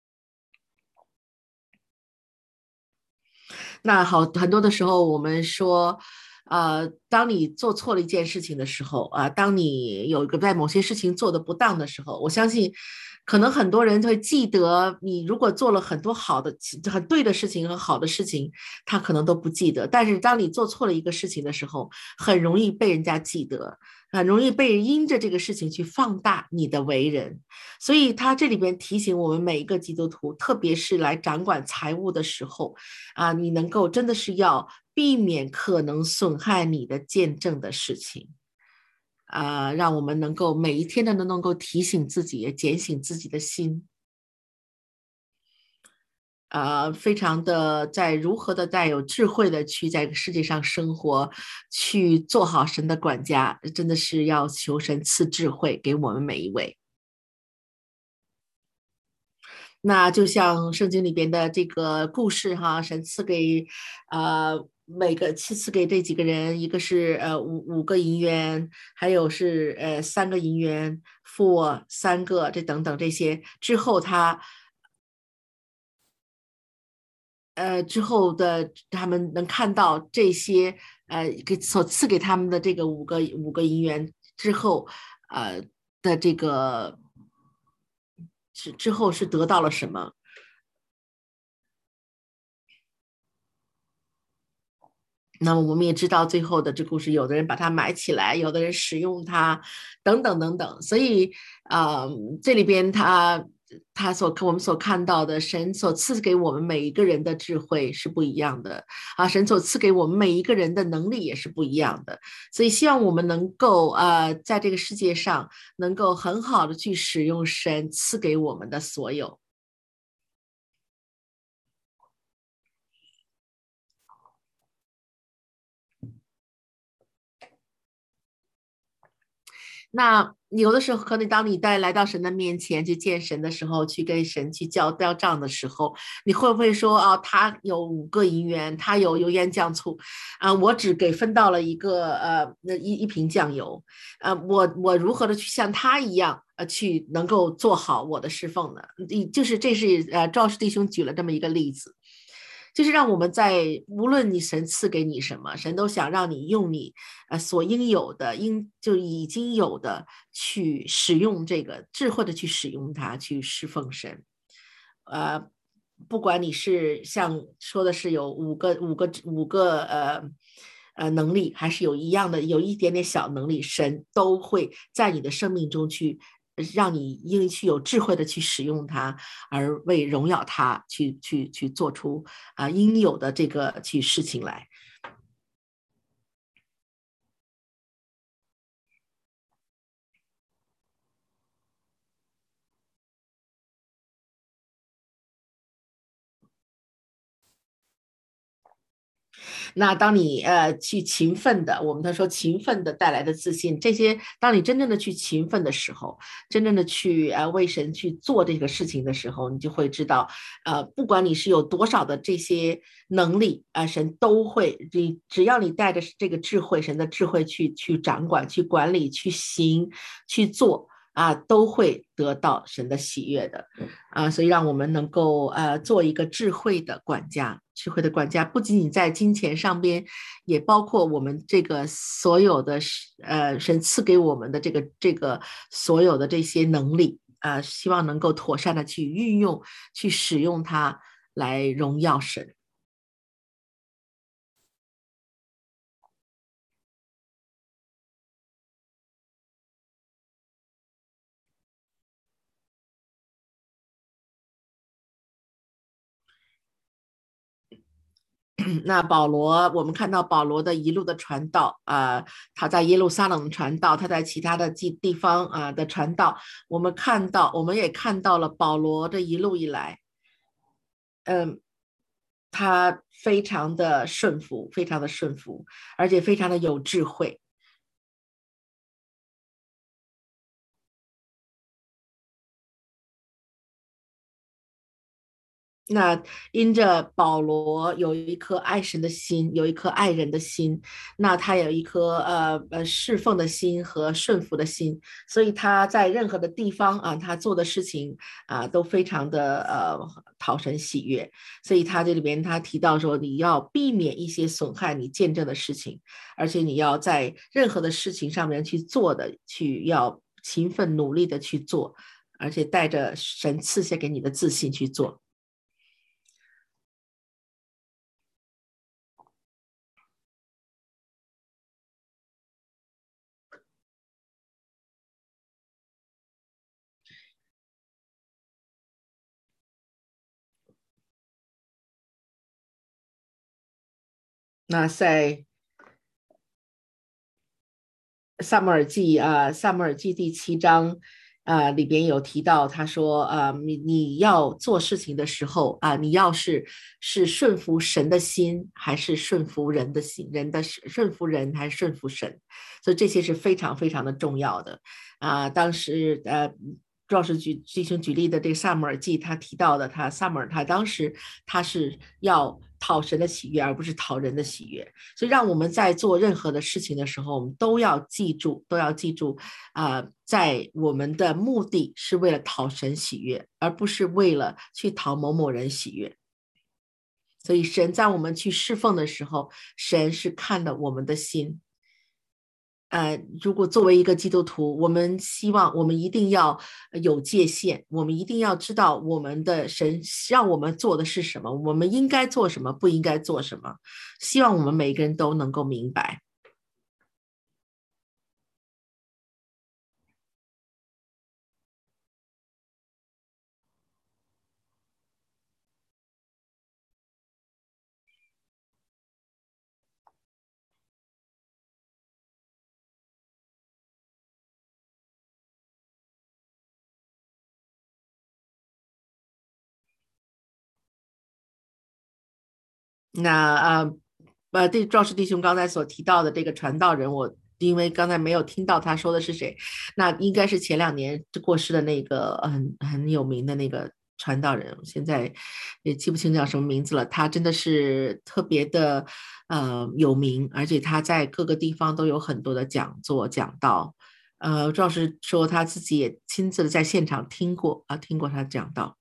那好，很多的时候我们说，呃，当你做错了一件事情的时候，啊、当你有一个在某些事情做的不当的时候，我相信，可能很多人会记得你如果做了很多好的、很对的事情和好的事情，他可能都不记得。但是当你做错了一个事情的时候，很容易被人家记得，很容易被因着这个事情去放大你的为人。所以他这里边提醒我们每一个基督徒，特别是来掌管财务的时候。啊，你能够真的是要避免可能损害你的见证的事情，啊，让我们能够每一天的都能够提醒自己，也警醒自己的心，啊，非常的在如何的带有智慧的去在世界上生活，去做好神的管家，真的是要求神赐智慧给我们每一位。那就像圣经里边的这个故事哈，神赐给呃每个赐赐给这几个人，一个是呃五五个银元，还有是呃三个银元，负三个这等等这些之后他呃之后的他们能看到这些呃给所赐给他们的这个五个五个银元之后呃的这个是之后是得到了什么？那么我们也知道最后的这故事，有的人把它埋起来，有的人使用它，等等等等。所以，呃，这里边他他所我们所看到的，神所赐给我们每一个人的智慧是不一样的啊，神所赐给我们每一个人的能力也是不一样的。所以，希望我们能够呃，在这个世界上能够很好的去使用神赐给我们的所有。那有的时候，可能当你带来到神的面前去见神的时候，去跟神去交交账的时候，你会不会说啊，他有五个银元，他有油盐酱醋，啊，我只给分到了一个呃那一一瓶酱油，呃，我我如何的去像他一样呃去能够做好我的侍奉呢？你就是这是呃赵氏弟兄举了这么一个例子。就是让我们在无论你神赐给你什么，神都想让你用你呃所应有的，应就已经有的去使用这个智慧的去使用它，去侍奉神。呃，不管你是像说的是有五个五个五个呃呃能力，还是有一样的有一点点小能力，神都会在你的生命中去让你应去有智慧的去使用它，而为荣耀它去去去做出啊、呃应有的这个去事情来。那当你呃去勤奋的，我们他说勤奋的带来的自信，这些当你真正的去勤奋的时候，真正的去呃为神去做这个事情的时候，你就会知道，呃，不管你是有多少的这些能力啊、呃神都会，你只要你带着这个智慧，神的智慧去去掌管、去管理、去行、去做。啊，都会得到神的喜悦的，啊，所以让我们能够呃做一个智慧的管家，智慧的管家不仅仅在金钱上边，也包括我们这个所有的呃神赐给我们的这个这个所有的这些能力啊、呃希望能够妥善的去运用、去使用它来荣耀神。 那保罗，我们看到保罗的一路的传道啊、呃他在耶路撒冷传道，他在其他的地地方啊、呃的传道，我们看到，我们也看到了保罗的一路以来，嗯，他非常的顺服，非常的顺服，而且非常的有智慧。那因着保罗有一颗爱神的心，有一颗爱人的心，那他有一颗呃呃侍奉的心和顺服的心，所以他在任何的地方啊，他做的事情啊都非常的呃讨神喜悦。所以他这里边他提到说，你要避免一些损害你见证的事情，而且你要在任何的事情上面去做的，去要勤奋努力的去做，而且带着神赐下给你的自信去做。那在萨母尔记啊，萨母尔记第七章啊里边有提到，他说啊，你你要做事情的时候啊，你要是是顺服神的心，还是顺服人的心，人的顺服人还是顺服神，所以这些是非常非常的重要的啊。当时呃。主要是举弟兄举例的这个萨母尔记，他提到的他萨母尔他当时他是要讨神的喜悦，而不是讨人的喜悦。所以让我们在做任何的事情的时候，我们都要记住，都要记住啊、呃在我们的目的是为了讨神喜悦，而不是为了去讨某某人喜悦。所以神在我们去侍奉的时候，神是看了我们的心。呃，如果作为一个基督徒，我们希望我们一定要有界限，我们一定要知道我们的神让我们做的是什么，我们应该做什么，不应该做什么。希望我们每个人都能够明白。那呃呃，对壮士弟兄刚才所提到的这个传道人，我因为刚才没有听到他说的是谁，那应该是前两年过世的那个很很有名的那个传道人，现在也记不清叫什么名字了。他真的是特别的呃有名，而且他在各个地方都有很多的讲座讲道。呃，赵是说他自己也亲自在现场听过啊，听过他讲道。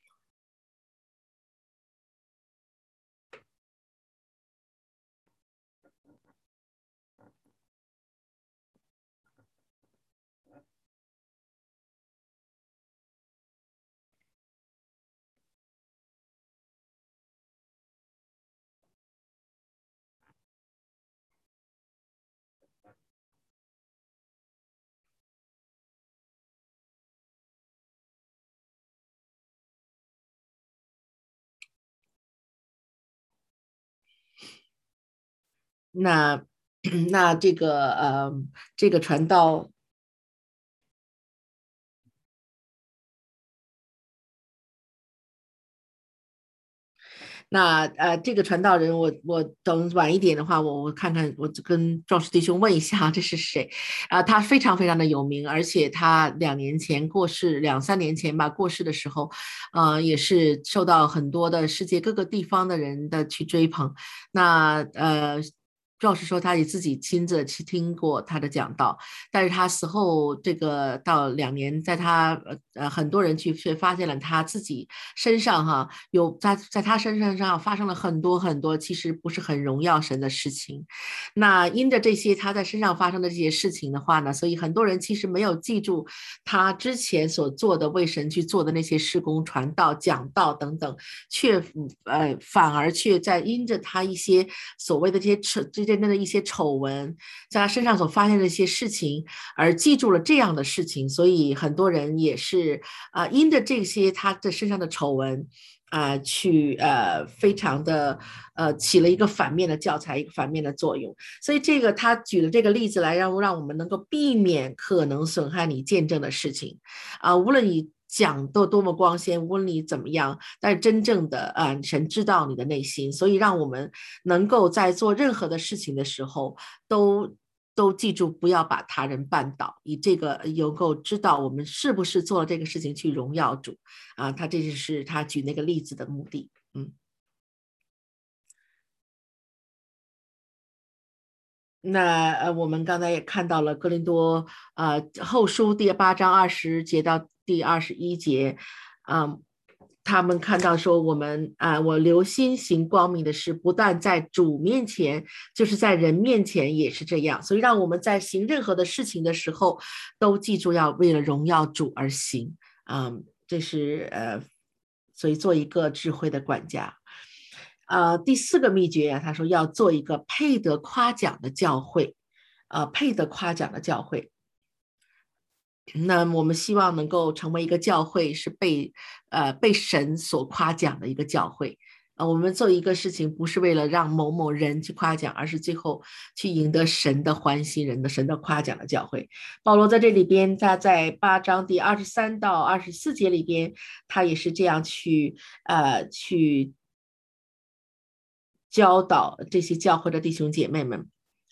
那那这个呃，这个传道那呃，这个传道人我，我等晚一点的话，我我看看，我就跟壮士弟兄问一下这是谁啊？他非常非常的有名，而且他两年前过世，两三年前吧过世的时候，呃，也是受到很多的世界各个地方的人的去追捧。那呃。赵师说他也自己亲自去听过他的讲道，但是他死后这个到两年，在他呃呃很多人去却发现了他自己身上哈有在在他身上上发生了很多很多其实不是很荣耀神的事情。那因着这些他在身上发生的这些事情的话呢，所以很多人其实没有记住他之前所做的为神去做的那些事工、传道、讲道等等，却呃反而却在因着他一些所谓的这些这些人的一些丑闻，在他身上所发生的一些事情，而记住了这样的事情，所以很多人也是啊、呃，因着这些他的身上的丑闻。啊、呃，去呃，非常的呃，起了一个反面的教材，一个反面的作用。所以这个他举了这个例子来让让我们能够避免可能损害你见证的事情啊、呃，无论你讲的多么光鲜，无论你怎么样，但是真正的啊、呃，神知道你的内心，所以让我们能够在做任何的事情的时候都。都记住，不要把他人绊倒，以这个能够知道我们是不是做了这个事情去荣耀主啊。他这就是他举那个例子的目的。嗯，那呃，我们刚才也看到了哥林多呃后书第八章二十节到第二十一节，啊、呃他们看到说我们啊、呃，我留心行光明的事，不但在主面前，就是在人面前也是这样。所以让我们在行任何的事情的时候，都记住要为了荣耀主而行。嗯，这是呃，所以做一个智慧的管家。呃，第四个秘诀啊，他说要做一个配得夸奖的教会，呃，配得夸奖的教会。那我们希望能够成为一个教会，是被呃被神所夸奖的一个教会。呃，我们做一个事情，不是为了让某某人去夸奖，而是最后去赢得神的欢心，人的神的夸奖的教会。保罗在这里边，他在八章第二十三到二十四节里边，他也是这样去呃去教导这些教会的弟兄姐妹们，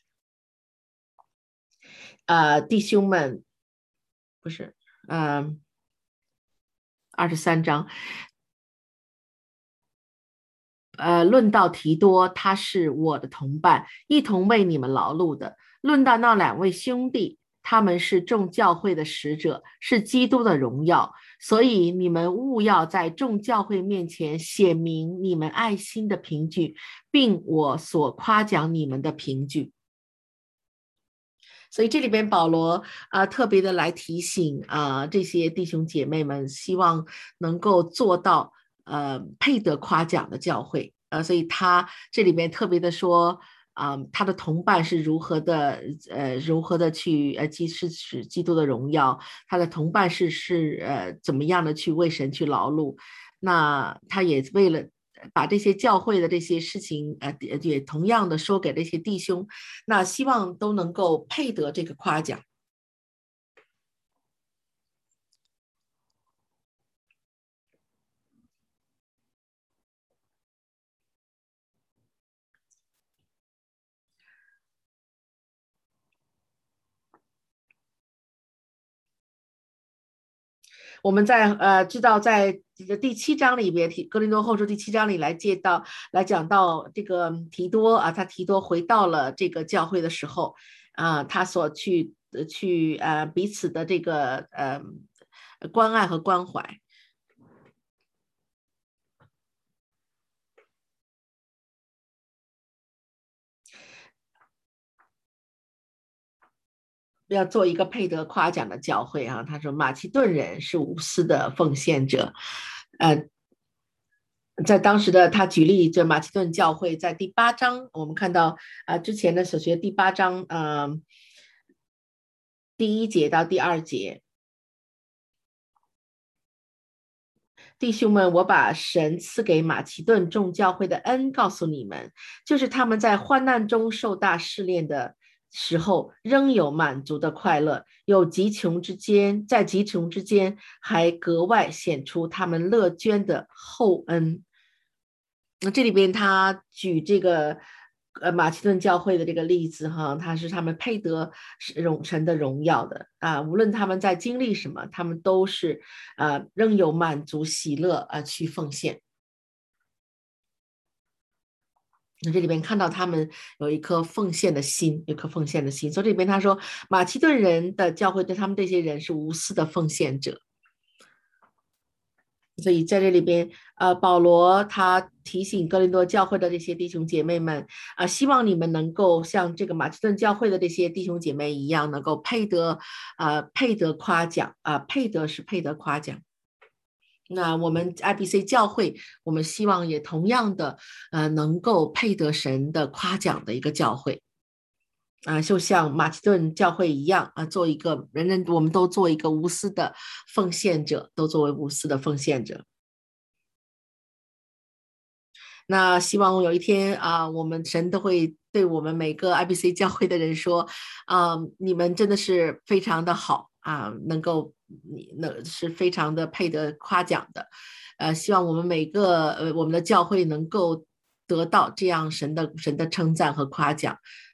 呃，弟兄们不是，嗯、呃，二十三章。呃，论到提多，他是我的同伴，一同为你们劳碌的。论到那两位兄弟，他们是众教会的使者，是基督的荣耀。所以你们务要在众教会面前显明你们爱心的凭据，并我所夸奖你们的凭据。所以这里边保罗啊、呃、特别的来提醒啊、呃、这些弟兄姐妹们，希望能够做到呃配得夸奖的教会。呃，所以他这里边特别的说啊、呃，他的同伴是如何的呃如何的去呃基是使基督的荣耀，他的同伴是是呃怎么样的去为神去劳碌。那他也为了把这些教会的这些事情，呃，也同样的说给这些弟兄，那希望都能够配得这个夸奖。我们在呃知道在这个第七章里边，提哥林多后书第七章里来介到来讲到这个提多啊，他提多回到了这个教会的时候啊，他所去去呃彼此的这个呃关爱和关怀。要做一个配得夸奖的教会啊，他说马其顿人是无私的奉献者，呃，在当时的他举例，这马其顿教会在第八章，我们看到啊、呃、之前的所学第八章，嗯、呃，第一节到第二节，弟兄们，我把神赐给马其顿众教会的恩告诉你们，就是他们在患难中受大试炼的时候，仍有满足的快乐；有极穷之间，在极穷之间还格外显出他们乐捐的厚恩。那这里边他举这个呃马其顿教会的这个例子哈，他是他们配得荣神的荣耀的啊，无论他们在经历什么，他们都是啊仍有满足喜乐啊去奉献。那这里边看到他们有一颗奉献的心，有一颗奉献的心。所以这里边他说，马其顿人的教会对他们这些人是无私的奉献者。所以在这里边，呃，保罗他提醒哥林多教会的这些弟兄姐妹们啊、呃，希望你们能够像这个马其顿教会的这些弟兄姐妹一样，能够配得啊、呃、配得夸奖啊、呃，配得是配得夸奖。那我们 I B C 教会，我们希望也同样的呃能够配得神的夸奖的一个教会。 啊，就像马其顿教会一样啊，做一个人人，我们都做一个无私的奉献者，都作为无私的奉献者。那希望有一天啊，我们神都会对我们每个 I B C 教会的人说，啊，你们真的是非常的好啊，能够你那是非常的配得夸奖的。呃，希望我们每个呃我们的教会能够得到这样神的神的称赞和夸奖。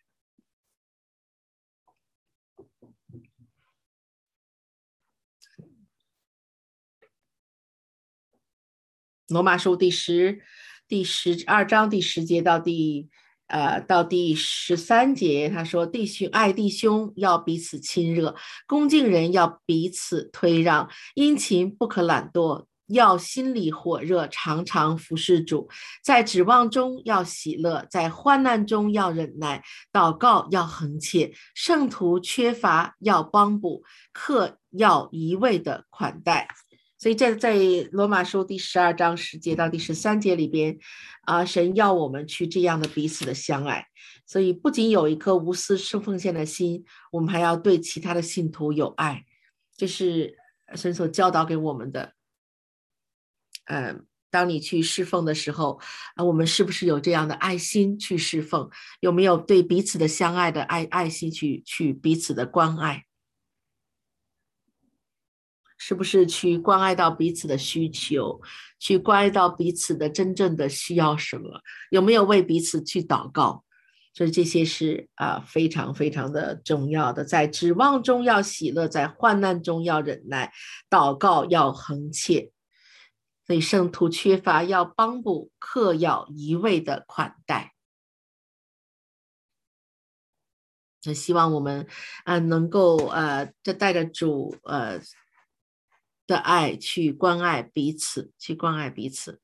罗马书第十第十二章第十节到第呃到第十三节，他说：弟兄爱弟兄要彼此亲热，恭敬人要彼此推让，殷勤不可懒惰。要心里火热，常常服侍主，在指望中要喜乐，在患难中要忍耐，祷告要恒切，圣徒缺乏要帮补，客要一味的款待。所以在在罗马书第十二章十节到第十三节里边，啊，神要我们去这样的彼此的相爱。所以不仅有一颗无私圣奉献的心，我们还要对其他的信徒有爱，这是神所教导给我们的。嗯，当你去侍奉的时候，啊，我们是不是有这样的爱心去侍奉？有没有对彼此的相爱的爱爱心去去彼此的关爱？是不是去关爱到彼此的需求，去关爱到彼此的真正的需要什么？有没有为彼此去祷告？所以这些是啊、呃非常非常的重要的，在指望中要喜乐，在患难中要忍耐，祷告要恒切。所以圣徒缺乏要帮补，客要一味的款待。那希望我们啊、呃能够呃，这带着主呃的爱去关爱彼此，去关爱彼此。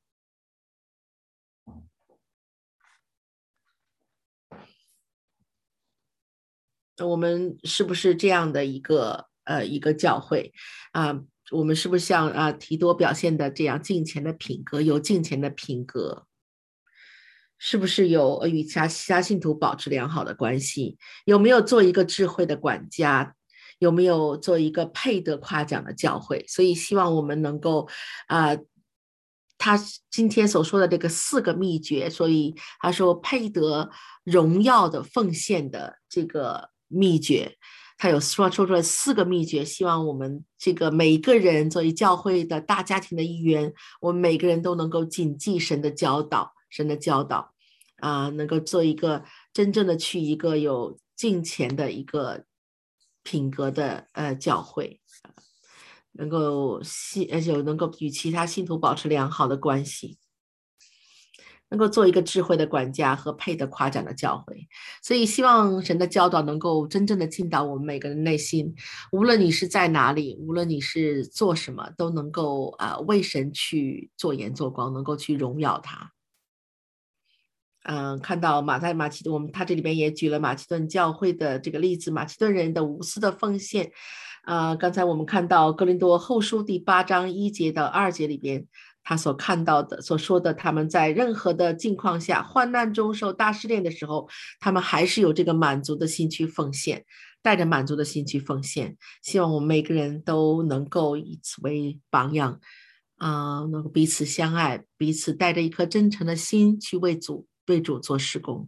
我们是不是这样的一个呃一个教会啊、呃我们是不是像啊、呃提多表现的这样敬虔的品格，有敬虔的品格？是不是有呃与其他其他信徒保持良好的关系？有没有做一个智慧的管家？有没有做一个配得夸奖的教会？所以希望我们能够啊、呃他今天所说的这个四个秘诀，所以他说配得荣耀的奉献的这个秘诀，他有说说出了四个秘诀，希望我们这个每个人作为教会的大家庭的一员，我们每个人都能够谨记神的教导，神的教导啊、呃能够做一个真正的去一个有敬虔的一个品格的呃教会。能够信，而且能够与其他信徒保持良好的关系，能够做一个智慧的管家和配得夸奖的教诲。所以，希望神的教导能够真正的进到我们每个人内心，无论你是在哪里，无论你是做什么，都能够啊、呃、为神去做盐做光，能够去荣耀他。嗯，看到马太马其顿，我们他这里边也举了马其顿教会的这个例子，马其顿人的无私的奉献。啊、刚才我们看到哥林多后书第八章一节到二节里边，他所看到的、所说的，他们在任何的境况下，患难中受大试炼的时候，他们还是有这个满足的心去奉献，带着满足的心去奉献。希望我们每个人都能够以此为榜样，啊、能够彼此相爱，彼此带着一颗真诚的心去为主。为主做施工。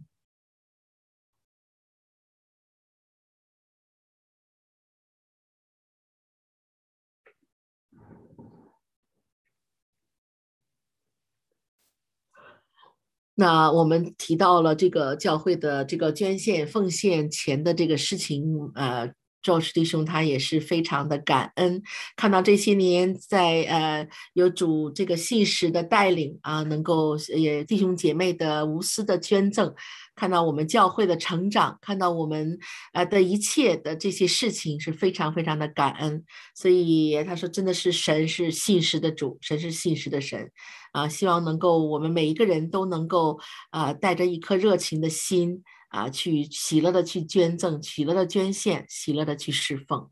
那我们提到了这个教会的这个捐献奉献钱的这个事情，呃。赵氏弟兄他也是非常的感恩，看到这些年在呃有主这个信实的带领啊，能够也弟兄姐妹的无私的捐赠，看到我们教会的成长，看到我们呃的一切的这些事情是非常非常的感恩。所以他说，真的是神是信实的主，神是信实的神。啊，希望能够我们每一个人都能够啊，带着一颗热情的心啊，去喜乐的去捐赠，喜乐的捐献，喜乐的去侍奉。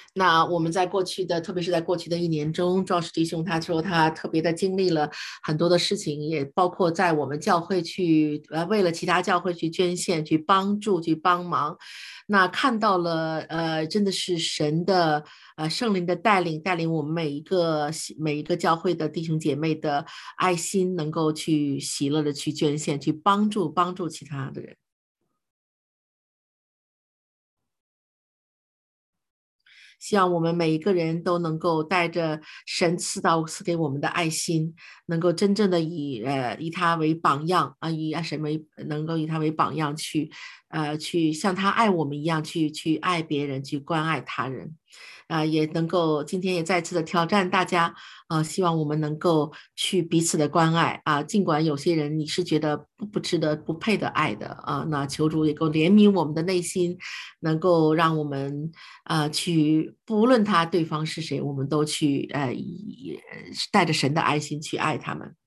那我们在过去的，特别是在过去的一年中，赵氏弟兄他说他特别的经历了很多的事情，也包括在我们教会去呃为了其他教会去捐献、去帮助、去帮忙。那看到了呃真的是神的呃圣灵的带领，带领我们每一个每一个教会的弟兄姐妹的爱心，能够去喜乐的去捐献，去帮助帮助其他的人。希望我们每一个人都能够带着神赐到赐给我们的爱心，能够真正的以呃以他为榜样啊，以啊神为能够以他为榜样去呃去像他爱我们一样去去爱别人，去关爱他人。啊，也能够今天也再次的挑战大家啊，希望我们能够去彼此的关爱啊，尽管有些人你是觉得不不值得、不配的爱的啊，那求主也够怜悯我们的内心，能够让我们啊去，不论他对方是谁，我们都去呃以带着神的爱心去爱他们。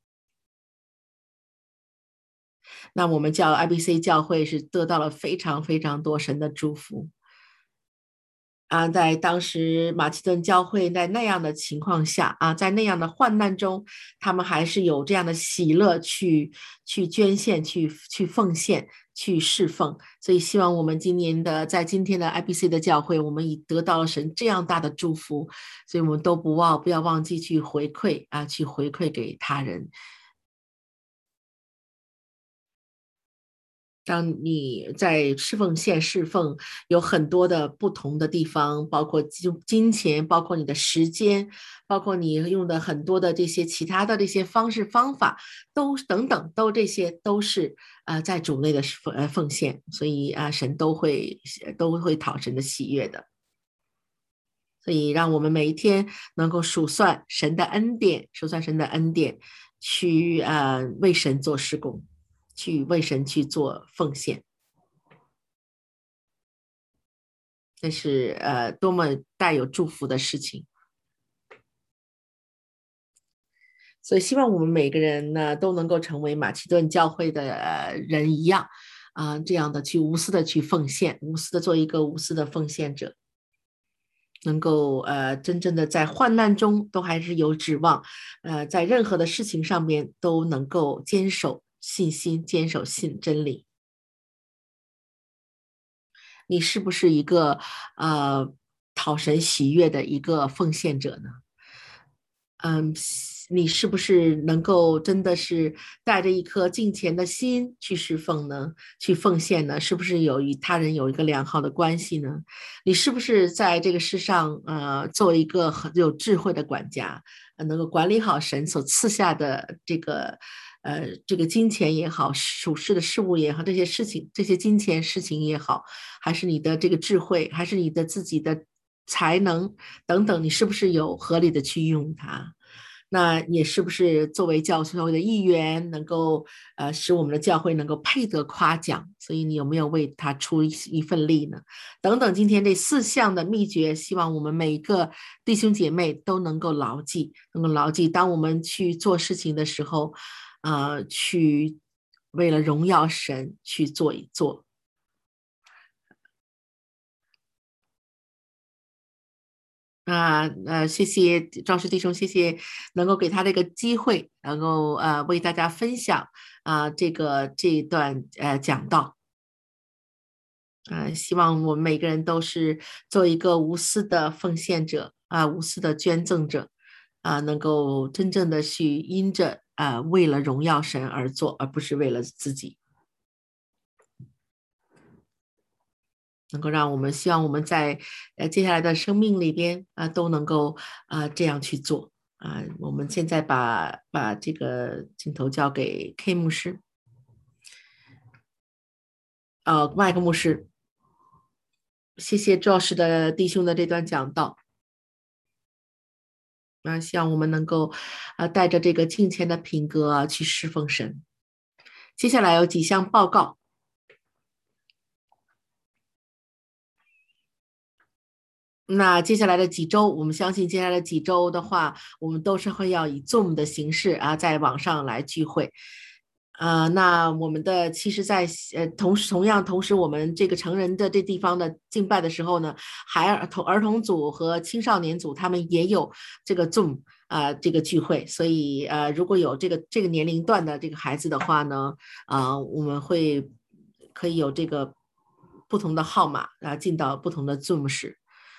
那我们教 I B C 教会是得到了非常非常多神的祝福。啊，在当时马其顿教会在那样的情况下啊，在那样的患难中，他们还是有这样的喜乐去去捐献、去去奉献、去侍奉。所以，希望我们今年的在今天的 I B C 的教会，我们已得到了神这样大的祝福，所以我们都不忘不要忘记去回馈啊，去回馈给他人。当你在侍奉线侍奉有很多的不同的地方，包括金金钱，包括你的时间，包括你用的很多的这些其他的这些方式方法，都等等，都这些都是呃在主内的奉呃奉献，所以啊神都会都会讨神的喜悦的。所以让我们每一天能够数算神的恩典，数算神的恩典，去呃为神做施工，去为神去做奉献。这是呃多么带有祝福的事情。所以希望我们每个人呢都能够成为马其顿教会的、呃、人一样啊、呃，这样的去无私的去奉献，无私的做一个无私的奉献者，能够呃真正的在患难中都还是有指望，呃，在任何的事情上面都能够坚守信心，坚守信真理。你是不是一个呃讨神喜悦的一个奉献者呢？嗯，你是不是能够真的是带着一颗敬虔的心去侍奉呢？去奉献呢？是不是有与他人有一个良好的关系呢？你是不是在这个世上，呃，做一个很有智慧的管家，呃能够管理好神所赐下的这个，呃，这个金钱也好，属世的事物也好，这些事情，这些金钱事情也好，还是你的这个智慧，还是你的自己的才能等等，你是不是有合理的去用它？那也是不是作为教会的一员，能够呃使我们的教会能够配得夸奖？所以你有没有为他出一一份力呢？等等，今天这四项的秘诀，希望我们每一个弟兄姐妹都能够牢记，能够牢记。当我们去做事情的时候，呃，去为了荣耀神去做一做。啊呃，谢谢赵氏弟兄，谢谢能够给他这个机会，能够呃为大家分享啊、这个这一段呃讲道。呃，希望我们每个人都是做一个无私的奉献者啊、无私的捐赠者啊、能够真正的去因着啊、为了荣耀神而做，而不是为了自己。能够让我们希望我们在呃接下来的生命里边啊、都能够啊、这样去做啊、我们现在把把这个镜头交给 K 牧师，呃，麦克牧师，谢谢 Josh 的弟兄的这段讲道啊、希望我们能够啊、带着这个敬虔的品格啊去侍奉神。接下来有几项报告。那接下来的几周，我们相信接下来的几周的话，我们都是会要以 Zoom 的形式啊，在网上来聚会。 呃，那我们的其实在，呃同时同样同时，我们这个成人的这地方的敬拜的时候呢，还儿童儿童组和青少年组他们也有这个 Zoom 啊、呃、这个聚会，所以呃如果有这个这个年龄段的这个孩子的话呢，啊、呃、我们会可以有这个不同的号码啊进到不同的 Zoom 室。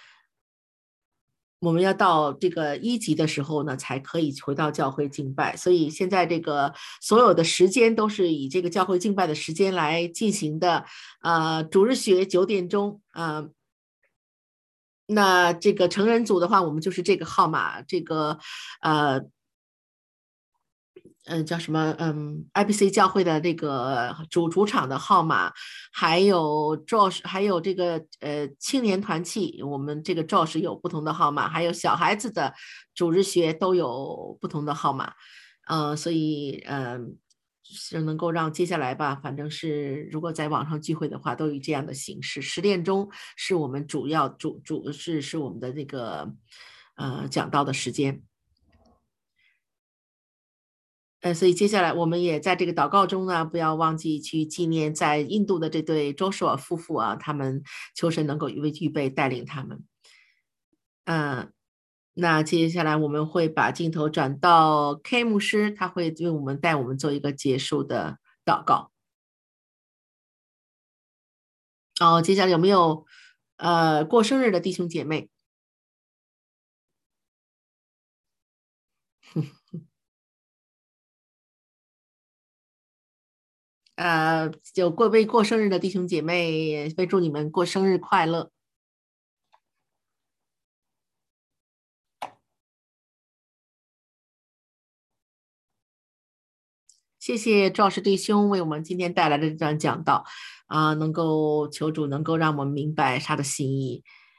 我们要到这个一级的时候呢，才可以回到教会敬拜。所以现在这个所有的时间都是以这个教会敬拜的时间来进行的。呃，主日学九点钟，呃，那这个成人组的话，我们就是这个号码，这个呃嗯、呃叫什么？嗯，I B C 教会的这个主主场的号码，还有 Josh，还有这个呃青年团契，我们这个 Josh 有不同的号码，还有小孩子的主日学都有不同的号码。呃，所以嗯、呃是能够让接下来吧，反正是如果在网上聚会的话，都以这样的形式。十点钟是我们主要主主是是我们的那个呃讲到的时间。呃，所以接下来我们也在这个祷告中呢，不要忘记去纪念在印度的这对 Joshua 夫妇啊，他们求神能够为预备带领他们。嗯，那接下来我们会把镜头转到 K 牧师，他会为我们带我们做一个结束的祷告。哦，接下来有没有呃过生日的弟兄姐妹？呃，有过为过生日的弟兄姐妹，备祝你们过生日快乐。谢谢赵师弟兄为我们今天带来的这段讲道啊、能够求主能够让我们明白他的心意。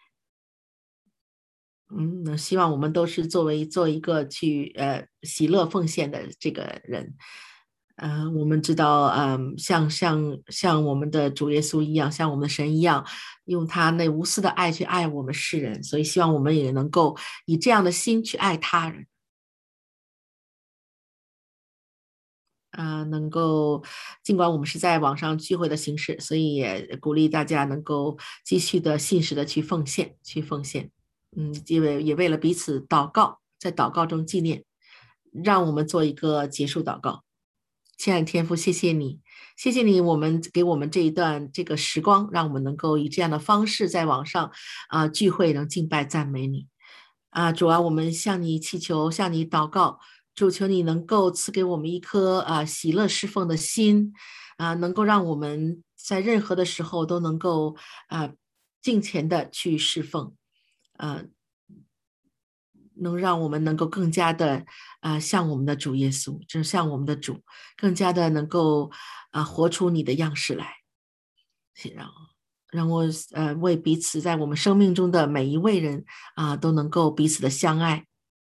嗯，那希望我们都是作为做一个去呃喜乐奉献的这个人。呃，我们知道，嗯、像像像我们的主耶稣一样，像我们的神一样，用他那无私的爱去爱我们世人，所以希望我们也能够以这样的心去爱他人。啊、能够尽管我们是在网上聚会的形式，所以也鼓励大家能够继续的信实的去奉献，去奉献。嗯，因为也为了彼此祷告，在祷告中纪念，让我们做一个结束祷告。亲爱的天父，谢谢你，谢谢你，我们给我们这一段这个时光，让我们能够以这样的方式在网上啊、聚会，能敬拜赞美你。啊，主啊，我们向你祈求，向你祷告，主求你能够赐给我们一颗啊喜乐侍奉的心，啊，能够让我们在任何的时候都能够啊尽前的去侍奉。啊，能让我们能够更加的啊像我们的主耶稣，就是像我们的主，更加的能够啊活出你的样式来。让让我呃为彼此在我们生命中的每一位人啊都能够彼此的相爱。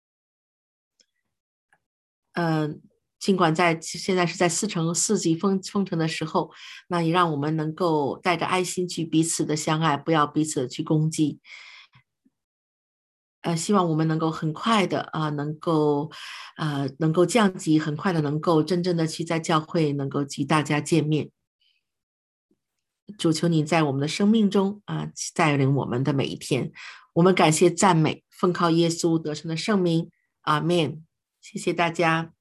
呃，尽管在现在是在四城四级封封城的时候，那也让我们能够带着爱心去彼此的相爱，不要彼此的去攻击。呃，希望我们能够很快的啊、能够呃能够降级，很快的能够真正的去在教会能够与大家见面。主求你在我们的生命中啊、带领我们的每一天。我们感谢赞美，奉靠耶稣得胜的圣名，阿门。谢谢大家。